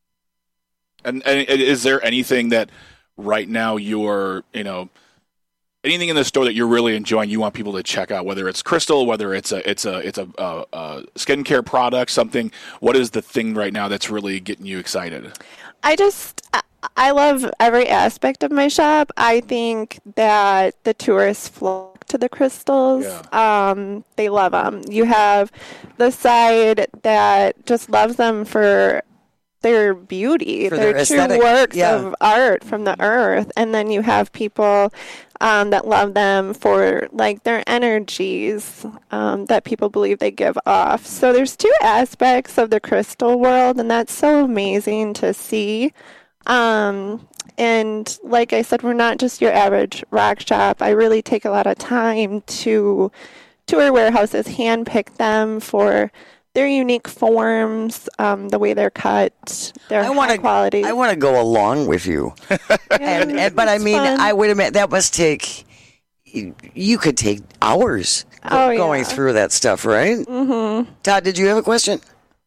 And, and is there anything that right now you're, you know, anything in the store that you're really enjoying, you want people to check out, whether it's crystal, whether it's a it's a it's a, a, a skincare product, something. What is the thing right now that's really getting you excited? I just I love every aspect of my shop. I think that the tourists flock to the crystals. Yeah. Um, they love them. You have the side that just loves them for their beauty, For their, their true aesthetic, works yeah. of art from the earth. And then you have people um, that love them for like their energies um, that people believe they give off. So there's two aspects of the crystal world, and that's so amazing to see. Um, and like I said, we're not just your average rock shop. I really take a lot of time to tour warehouses, handpick them for their unique forms, um, the way they're cut, their I wanna, high quality. I want to go along with you. and, and But I mean, fun. I would admit that must take, you could take hours Oh, going yeah. through that stuff, right? Mm-hmm. Todd, did you have a question?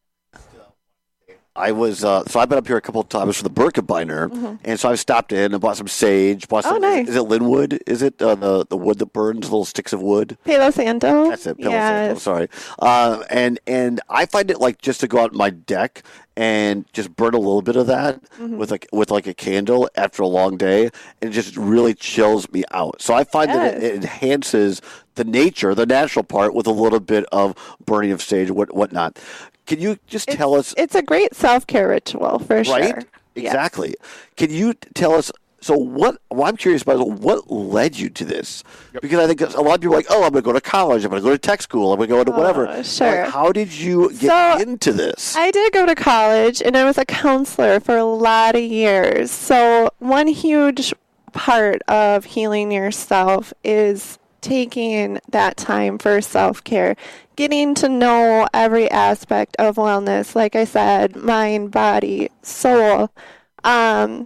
I was uh, so I've been up here a couple of times for the Birkebeiner, Mm-hmm. and so I've stopped in and bought some sage. Bought some, Oh, nice. Is it linwood? Is it uh, the the wood that burns, little sticks of wood? Palo Santo. That's it. Palo yes. Santo, sorry. Uh, and and I find it like just to go out on my deck and just burn a little bit of that Mhm. with like with like a candle after a long day, and it just really chills me out. So I find that it, it enhances the nature, the natural part, with a little bit of burning of sage, what whatnot. Can you just It's, tell us? it's a great self-care ritual for Right? sure. Exactly. Can you tell us? So what? Well, I'm curious about what led you to this, because I think a lot of people are like, oh, I'm going to go to college, I'm going to go to tech school, I'm going to go to whatever. Oh, sure. Like, how did you get So, into this? I did go to college, and I was a counselor for a lot of years. So one huge part of healing yourself is taking that time for self-care, getting to know every aspect of wellness, like I said, mind, body, soul. Um,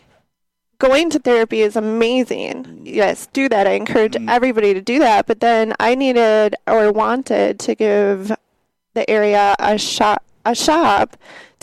going to therapy is amazing. Yes, do that. I encourage everybody to do that. But then I needed or wanted to give the area a shop, a shop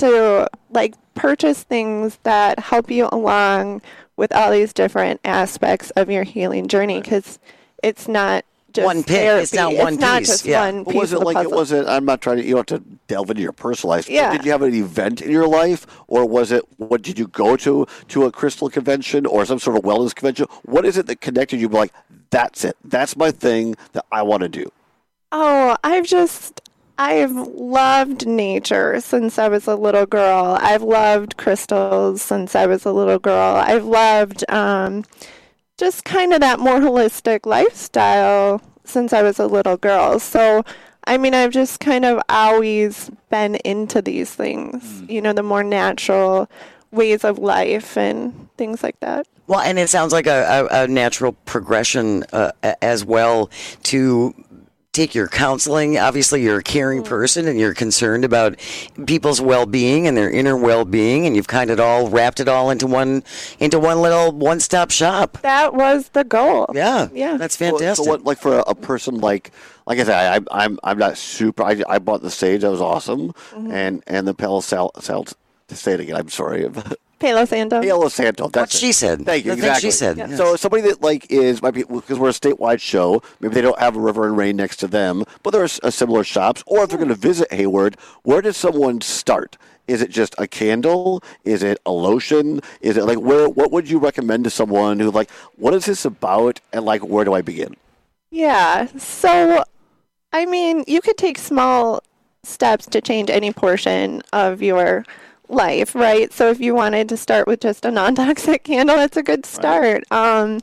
to like purchase things that help you along with all these different aspects of your healing journey, because it's not just One pick. therapy. It's not one not piece, just yeah. one But piece was it of the like puzzle. it wasn't? I'm not trying to. You don't have to delve into your personal life. but Yeah. Did you have an event in your life, or was it? What did you go to to a crystal convention or some sort of wellness convention? What is it that connected you? Like, that's it. That's my thing that I want to do. Oh, I've just, I've loved nature since I was a little girl. I've loved crystals since I was a little girl. I've loved um, just kind of that more holistic lifestyle since I was a little girl. So, I mean, I've just kind of always been into these things, you know, the more natural ways of life and things like that. Well, and it sounds like a, a, a natural progression uh, a- as well to take your counseling. Obviously, you're a caring person and you're concerned about people's well-being and their inner well-being, and you've kind of all wrapped it all into one into one little one-stop shop. That was the goal. Yeah, yeah, that's So- fantastic. So, what, like for a, a person like, like I said, I, I'm I'm not super. I, I bought the sage. That was awesome, Mhm. and and the Palo Sal, Sal to say it again. I'm sorry. Palo Santo. Palo Santo. That's What she it. said. Thank you. The thing she Exactly. said, yes. So somebody that like is might be because we're a statewide show. Maybe they don't have a River and Rain next to them, but there's a similar shops. Or if they're going to visit Hayward, where does someone start? Is it just a candle? Is it a lotion? Is it like where? What would you recommend to someone who like what is this about and like where do I begin? Yeah. So, I mean, you could take small steps to change any portion of your life, right? So if you wanted to start with just a non-toxic candle, that's a good start. Um,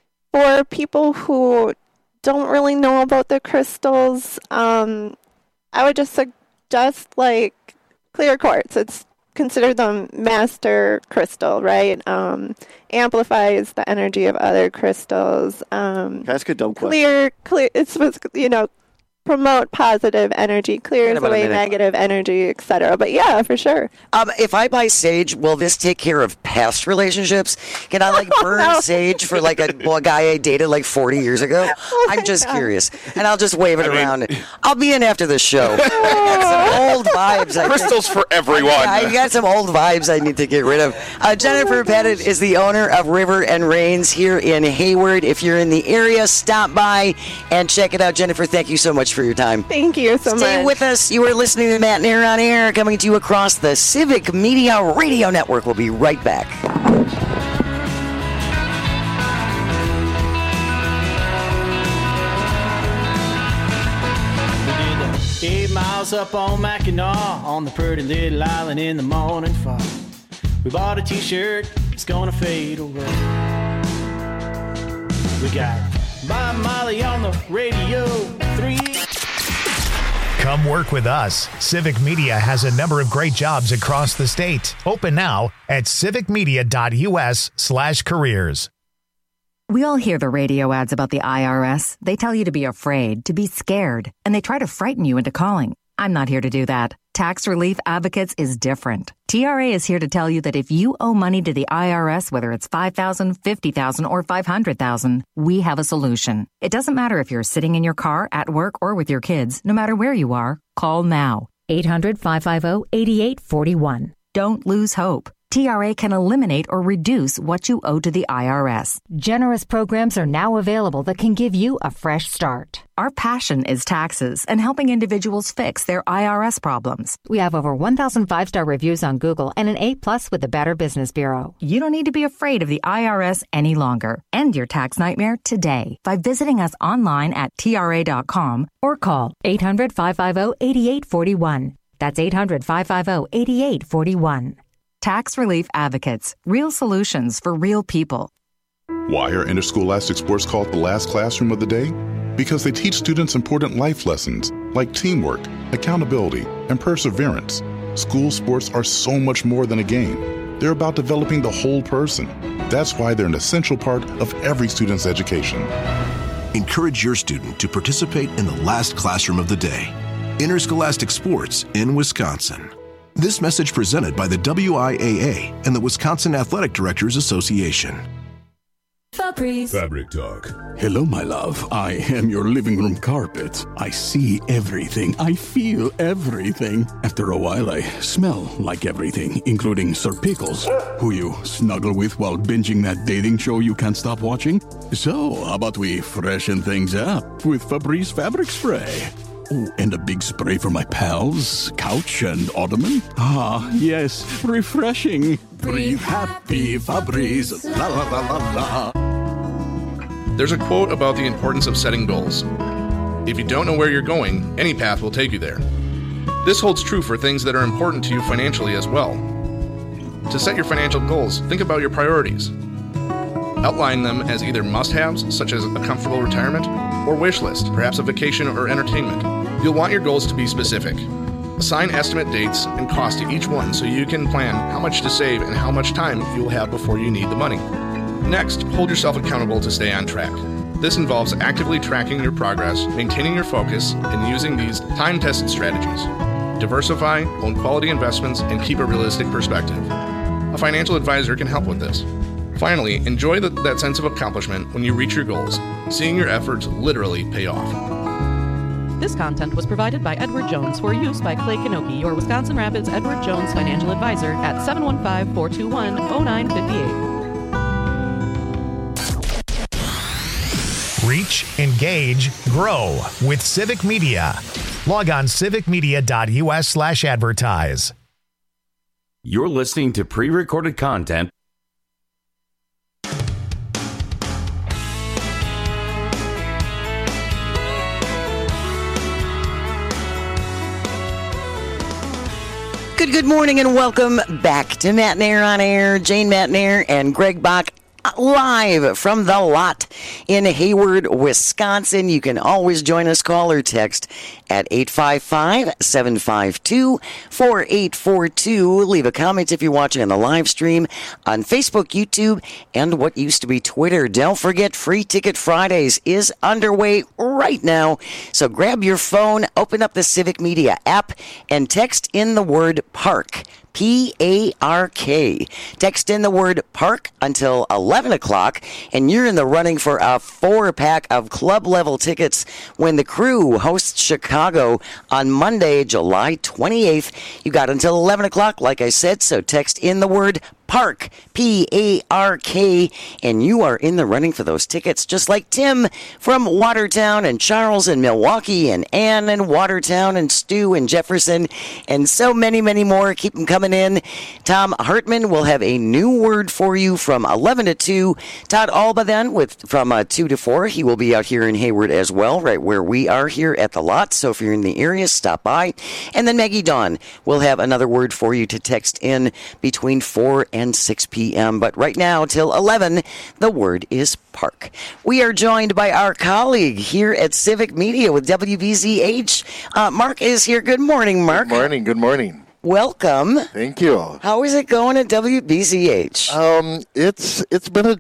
for people who don't really know about the crystals, um, I would just suggest like clear quartz. It's considered the master crystal, right? Um, amplifies the energy of other crystals. Um, Can I ask a dumb question? clear, clear. It's what's, you know, promote positive energy, clears away negative energy, et cetera. But yeah, for sure. Um, if I buy sage, will this take care of past relationships? Can I like burn no. sage for like a, well, a guy I dated like forty years ago? Oh I'm just God. curious, and I'll just wave it I around. mean, I'll be in after the show. I got some old vibes. I Crystals think. for everyone. I got some old vibes I need to get rid of. Uh, Jennifer Pettit is the owner of River and Rains here in Hayward. If you're in the area, stop by and check it out. Jennifer, thank you so much for your time. Thank you so much. Stay with us. You are listening to Matt and Aaron on Air, coming to you across the Civic Media Radio Network. We'll be right back. Eight miles up on Mackinac, on the pretty little island in the morning fog. We bought a t-shirt, it's gonna fade away. We got Bob Molly on the radio, three. Come work with us. Civic Media has a number of great jobs across the state. Open now at civicmedia.us slash careers. We all hear the radio ads about the I R S. They tell you to be afraid, to be scared, and they try to frighten you into calling. I'm not here to do that. Tax Relief Advocates is different. T R A is here to tell you that if you owe money to the I R S, whether it's five thousand dollars, fifty thousand dollars, or five hundred thousand dollars, we have a solution. It doesn't matter if you're sitting in your car, at work, or with your kids. No matter where you are, call now. eight hundred, five five zero, eight eight four one. Don't lose hope. T R A can eliminate or reduce what you owe to the I R S. Generous programs are now available that can give you a fresh start. Our passion is taxes and helping individuals fix their I R S problems. We have over one thousand five-star reviews on Google and an A plus with the Better Business Bureau. You don't need to be afraid of the I R S any longer. End your tax nightmare today by visiting us online at T R A dot com or call eight hundred, five five zero, eight eight four one. That's eight hundred, five five zero, eight eight four one. Tax Relief Advocates. Real solutions for real people. Why are interscholastic sports called the last classroom of the day? Because they teach students important life lessons like teamwork, accountability, and perseverance. School sports are so much more than a game. They're about developing the whole person. That's why they're an essential part of every student's education. Encourage your student to participate in the last classroom of the day. Interscholastic sports in Wisconsin. This message presented by the W I A A and the Wisconsin Athletic Directors Association. Febreze. Fabric Talk. Hello, my love. I am your living room carpet. I see everything. I feel everything. After a while, I smell like everything, including Sir Pickles, who you snuggle with while binging that dating show you can't stop watching. So, how about we freshen things up with Febreze Fabric Spray? Oh, and a big spray for my pals, couch and ottoman. Ah, yes, refreshing. Breathe happy, Febreze. La la la la la. There's a quote about the importance of setting goals. If you don't know where you're going, any path will take you there. This holds true for things that are important to you financially as well. To set your financial goals, think about your priorities. Outline them as either must-haves, such as a comfortable retirement, or wish list, perhaps a vacation or entertainment. You'll want your goals to be specific. Assign estimate dates and cost to each one so you can plan how much to save and how much time you'll have before you need the money. Next, hold yourself accountable to stay on track. This involves actively tracking your progress, maintaining your focus, and using these time-tested strategies. Diversify, own quality investments, and keep a realistic perspective. A financial advisor can help with this. Finally, enjoy the, that sense of accomplishment when you reach your goals, seeing your efforts literally pay off. This content was provided by Edward Jones for use by Clay Kanoki, your Wisconsin Rapids Edward Jones financial advisor at seven one five, four two one, zero nine five eight. Reach, engage, grow with Civic Media. Log on civicmedia.us slash advertise. You're listening to pre-recorded content. Good, good morning and welcome back to Matt and Air on Air. Jane Matt and Air and Greg Bach live from the lot in Hayward, Wisconsin. You can always join us, call or text at eight five five, seven five two, four eight four two. Leave a comment if you're watching on the live stream on Facebook, YouTube, and what used to be Twitter. Don't forget, Free Ticket Fridays is underway right now. So grab your phone, open up the Civic Media app, and text in the word PARK. P A R K. Text in the word PARK until eleven o'clock, and you're in the running for a four-pack of club-level tickets when the Crew hosts Chicago on Monday, July twenty-eighth. You got until eleven o'clock, like I said, so text in the word PARK, P A R K, and you are in the running for those tickets, just like Tim from Watertown and Charles in Milwaukee and Ann in Watertown and Stu in Jefferson and so many, many more. Keep them coming in. Tom Hartman will have a new word for you from eleven to two. Todd Alba then with from uh, two to four. He will be out here in Hayward as well, right where we are here at the lot. So if you're in the area, stop by. And then Maggie Dawn will have another word for you to text in between four and and six p.m. But right now, till eleven, the word is PARK. We are joined by our colleague here at Civic Media with W B Z H. Uh, Mark is here. Good morning, Mark. Good morning. Good morning. Welcome. Thank you. How is it going at W B Z H? Um, it's it's been a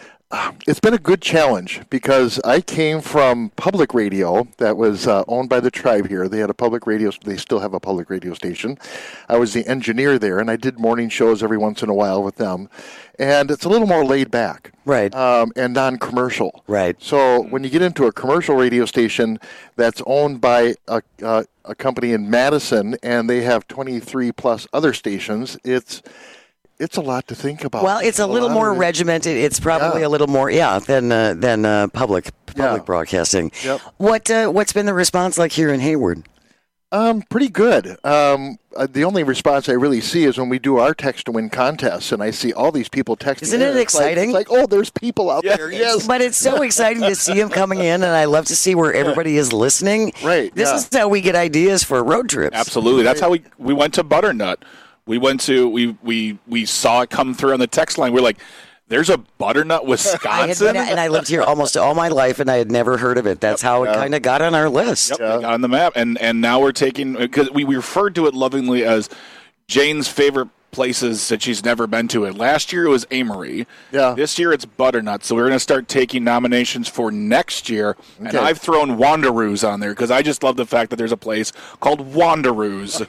It's been a good challenge because I came from public radio that was uh, owned by the tribe here. They had a public radio. They still have a public radio station. I was the engineer there, and I did morning shows every once in a while with them. And it's a little more laid back. Right. Um, and non-commercial. Right. So when you get into a commercial radio station that's owned by a, uh, a company in Madison, and they have twenty-three plus other stations, it's... It's a lot to think about. Well, it's a, a little more regimented. It's probably yeah. a little more, yeah, than uh, than uh, public public yeah. broadcasting. Yep. What uh, what's been the response like here in Hayward? Um, pretty good. Um, uh, the only response I really see is when we do our text to win contests, and I see all these people texting. Isn't it in. exciting? It's like, it's like, oh, there's people out yes. there. Yes, but it's so exciting to see them coming in, and I love to see where everybody is listening. Right. This yeah. is how we get ideas for road trips. Absolutely. That's how we we went to Butternut. We went to we we we saw it come through on the text line. We're like, "There's a Butternut, Wisconsin," I had, and I lived here almost all my life, and I had never heard of it. That's how it yeah. kind of got on our list. Yep, yeah. It got on the map, and and now we're taking because we, we referred to it lovingly as Jane's favorite places that she's never been to. It last year it was Amory. Yeah. This year it's Butternut. So we're going to start taking nominations for next year, okay. and I've thrown Wanderoos on there because I just love the fact that there's a place called Wanderoos.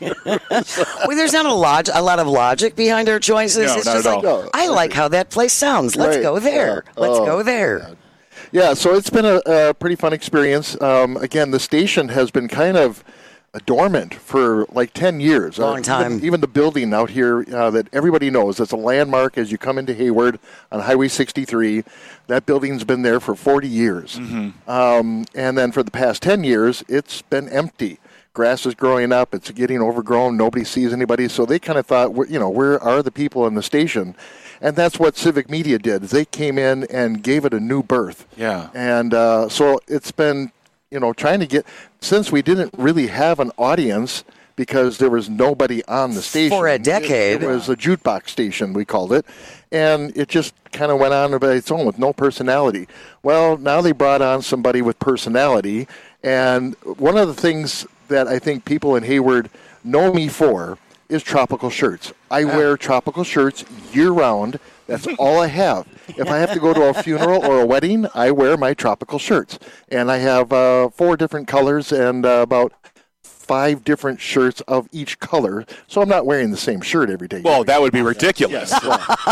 Well, there's not a log- a lot of logic behind our choices. No, it's not just at like, all. I like how that place sounds. Let's right. go there. Yeah. Let's oh, go there. Yeah. yeah, so it's been a, a pretty fun experience. Um, again, the station has been kind of dormant for like ten years. Long uh, time. Even, even the building out here uh, that everybody knows, it's a landmark as you come into Hayward on Highway sixty-three. That building's been there for forty years. Mm-hmm. Um, and then for the past ten years, it's been empty. Grass is growing up. It's getting overgrown. Nobody sees anybody. So they kind of thought, you know, where are the people in the station? And that's what Civic Media did. They came in and gave it a new birth. Yeah. And uh, so it's been, you know, trying to get, since we didn't really have an audience because there was nobody on the station. For a decade. It, it was a jukebox station, we called it. And it just kind of went on by its own with no personality. Well, now they brought on somebody with personality. And one of the things that I think people in Hayward know me for is tropical shirts. I yeah. wear tropical shirts year-round. That's all I have. If I have to go to a funeral or a wedding, I wear my tropical shirts. And I have uh, four different colors and uh, about five different shirts of each color. So I'm not wearing the same shirt every day. Well, that would be ridiculous. Yes.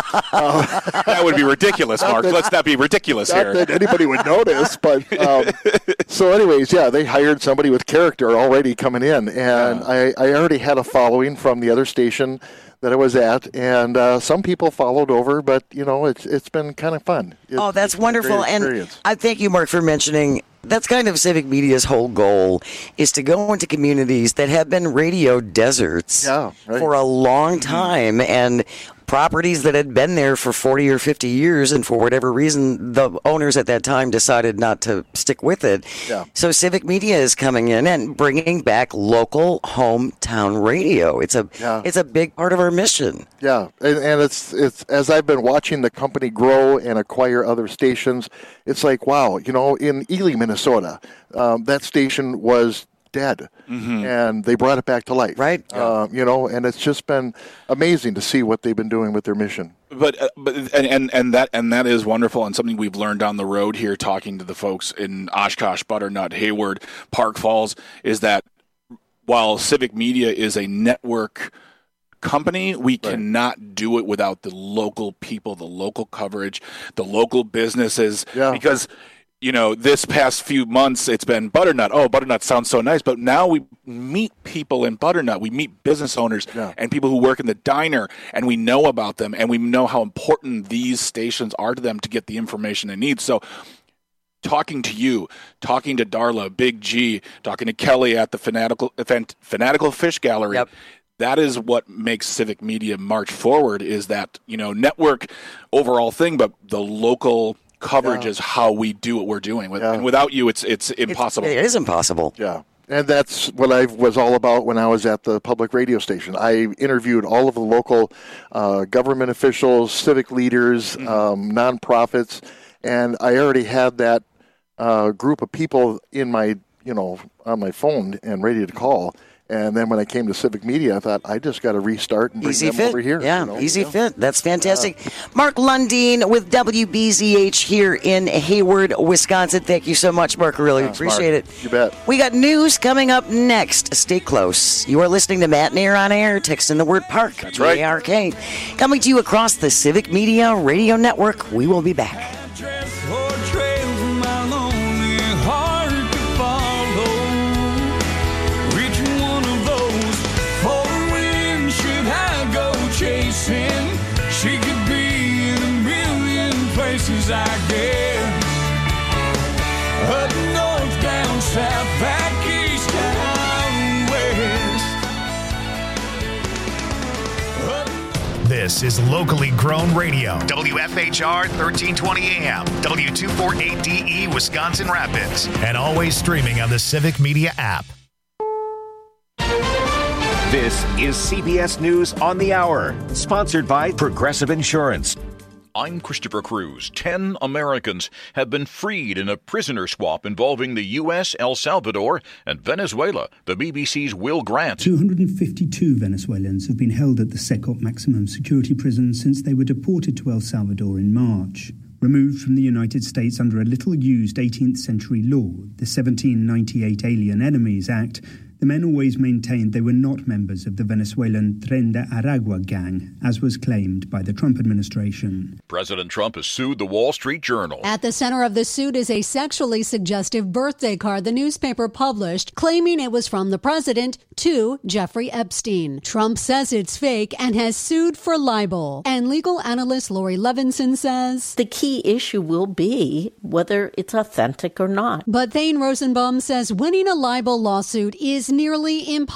uh, that would be ridiculous, Mark. That, Let's not be ridiculous not here. Not that anybody would notice, but um, so anyways, yeah, they hired somebody with character already coming in. And yeah. I, I already had a following from the other station that I was at, and uh, some people followed over, but, you know, it's it's been kind of fun. It, oh, that's wonderful. And I thank you, Mark, for mentioning that's kind of Civic Media's whole goal is to go into communities that have been radio deserts yeah, right. for a long time. And properties that had been there for forty or fifty years, and for whatever reason, the owners at that time decided not to stick with it. Yeah. So Civic Media is coming in and bringing back local hometown radio. It's a Yeah. it's a big part of our mission. Yeah, and, and it's it's as I've been watching the company grow and acquire other stations, it's like, wow, you know, in Ely, Minnesota, um, that station was dead, Mm-hmm. and they brought it back to life. Right. Uh, you know, and it's just been amazing to see what they've been doing with their mission. But uh, but and, and and that and that is wonderful, and something we've learned down the road here, talking to the folks in Oshkosh, Butternut, Hayward, Park Falls, is that while Civic Media is a network company, we right. cannot do it without the local people, the local coverage, the local businesses, yeah. because. You know, this past few months, it's been Butternut. Oh, Butternut sounds so nice. But now we meet people in Butternut. We meet business owners yeah. and people who work in the diner, and we know about them, and we know how important these stations are to them to get the information they need. So talking to you, talking to Darla, Big G, talking to Kelly at the Fanatical, Fanatical Fish Gallery, yep. that is what makes Civic Media march forward, is that, you know, network overall thing, but the local coverage yeah. is how we do what we're doing. With, yeah. And without you, it's it's impossible. It's, it is impossible. Yeah. And that's what I was all about when I was at the public radio station. I interviewed all of the local uh, government officials, civic leaders, mm-hmm. um, nonprofits, and I already had that uh, group of people in my, you know, on my phone and ready to call. And then when I came to Civic Media, I thought, I just got to restart and bring easy them fit. over here. Yeah, you know? easy yeah. fit. That's fantastic. Yeah. Mark Lundeen with W B Z H here in Hayward, Wisconsin. Thank you so much, Mark. I really yeah, appreciate smart. it. You bet. We got news coming up next. Stay close. You are listening to Matt Nair on Air. Text in the word park. That's right. A R K. Coming to you across the Civic Media Radio Network. We will be back. She could be in a million places, I guess. Up north, down south, back east, down west. This is locally grown radio. W F H R thirteen twenty A M, W two forty-eight D E, Wisconsin Rapids, and always streaming on the Civic Media app. This is C B S News on the Hour, sponsored by Progressive Insurance. I'm Christopher Cruz. Ten Americans have been freed in a prisoner swap involving the U S, El Salvador, and Venezuela. The B B C's Will Grant. two hundred fifty-two Venezuelans have been held at the Secot maximum security prison since they were deported to El Salvador in March. Removed from the United States under a little-used eighteenth century law, the seventeen ninety-eight Alien Enemies Act, the men always maintained they were not members of the Venezuelan Tren de Aragua gang, as was claimed by the Trump administration. President Trump has sued the Wall Street Journal. At the center of the suit is a sexually suggestive birthday card the newspaper published, claiming it was from the president to Jeffrey Epstein. Trump says it's fake and has sued for libel. And legal analyst Lori Levinson says the key issue will be whether it's authentic or not. But Thane Rosenbaum says winning a libel lawsuit is nearly impossible.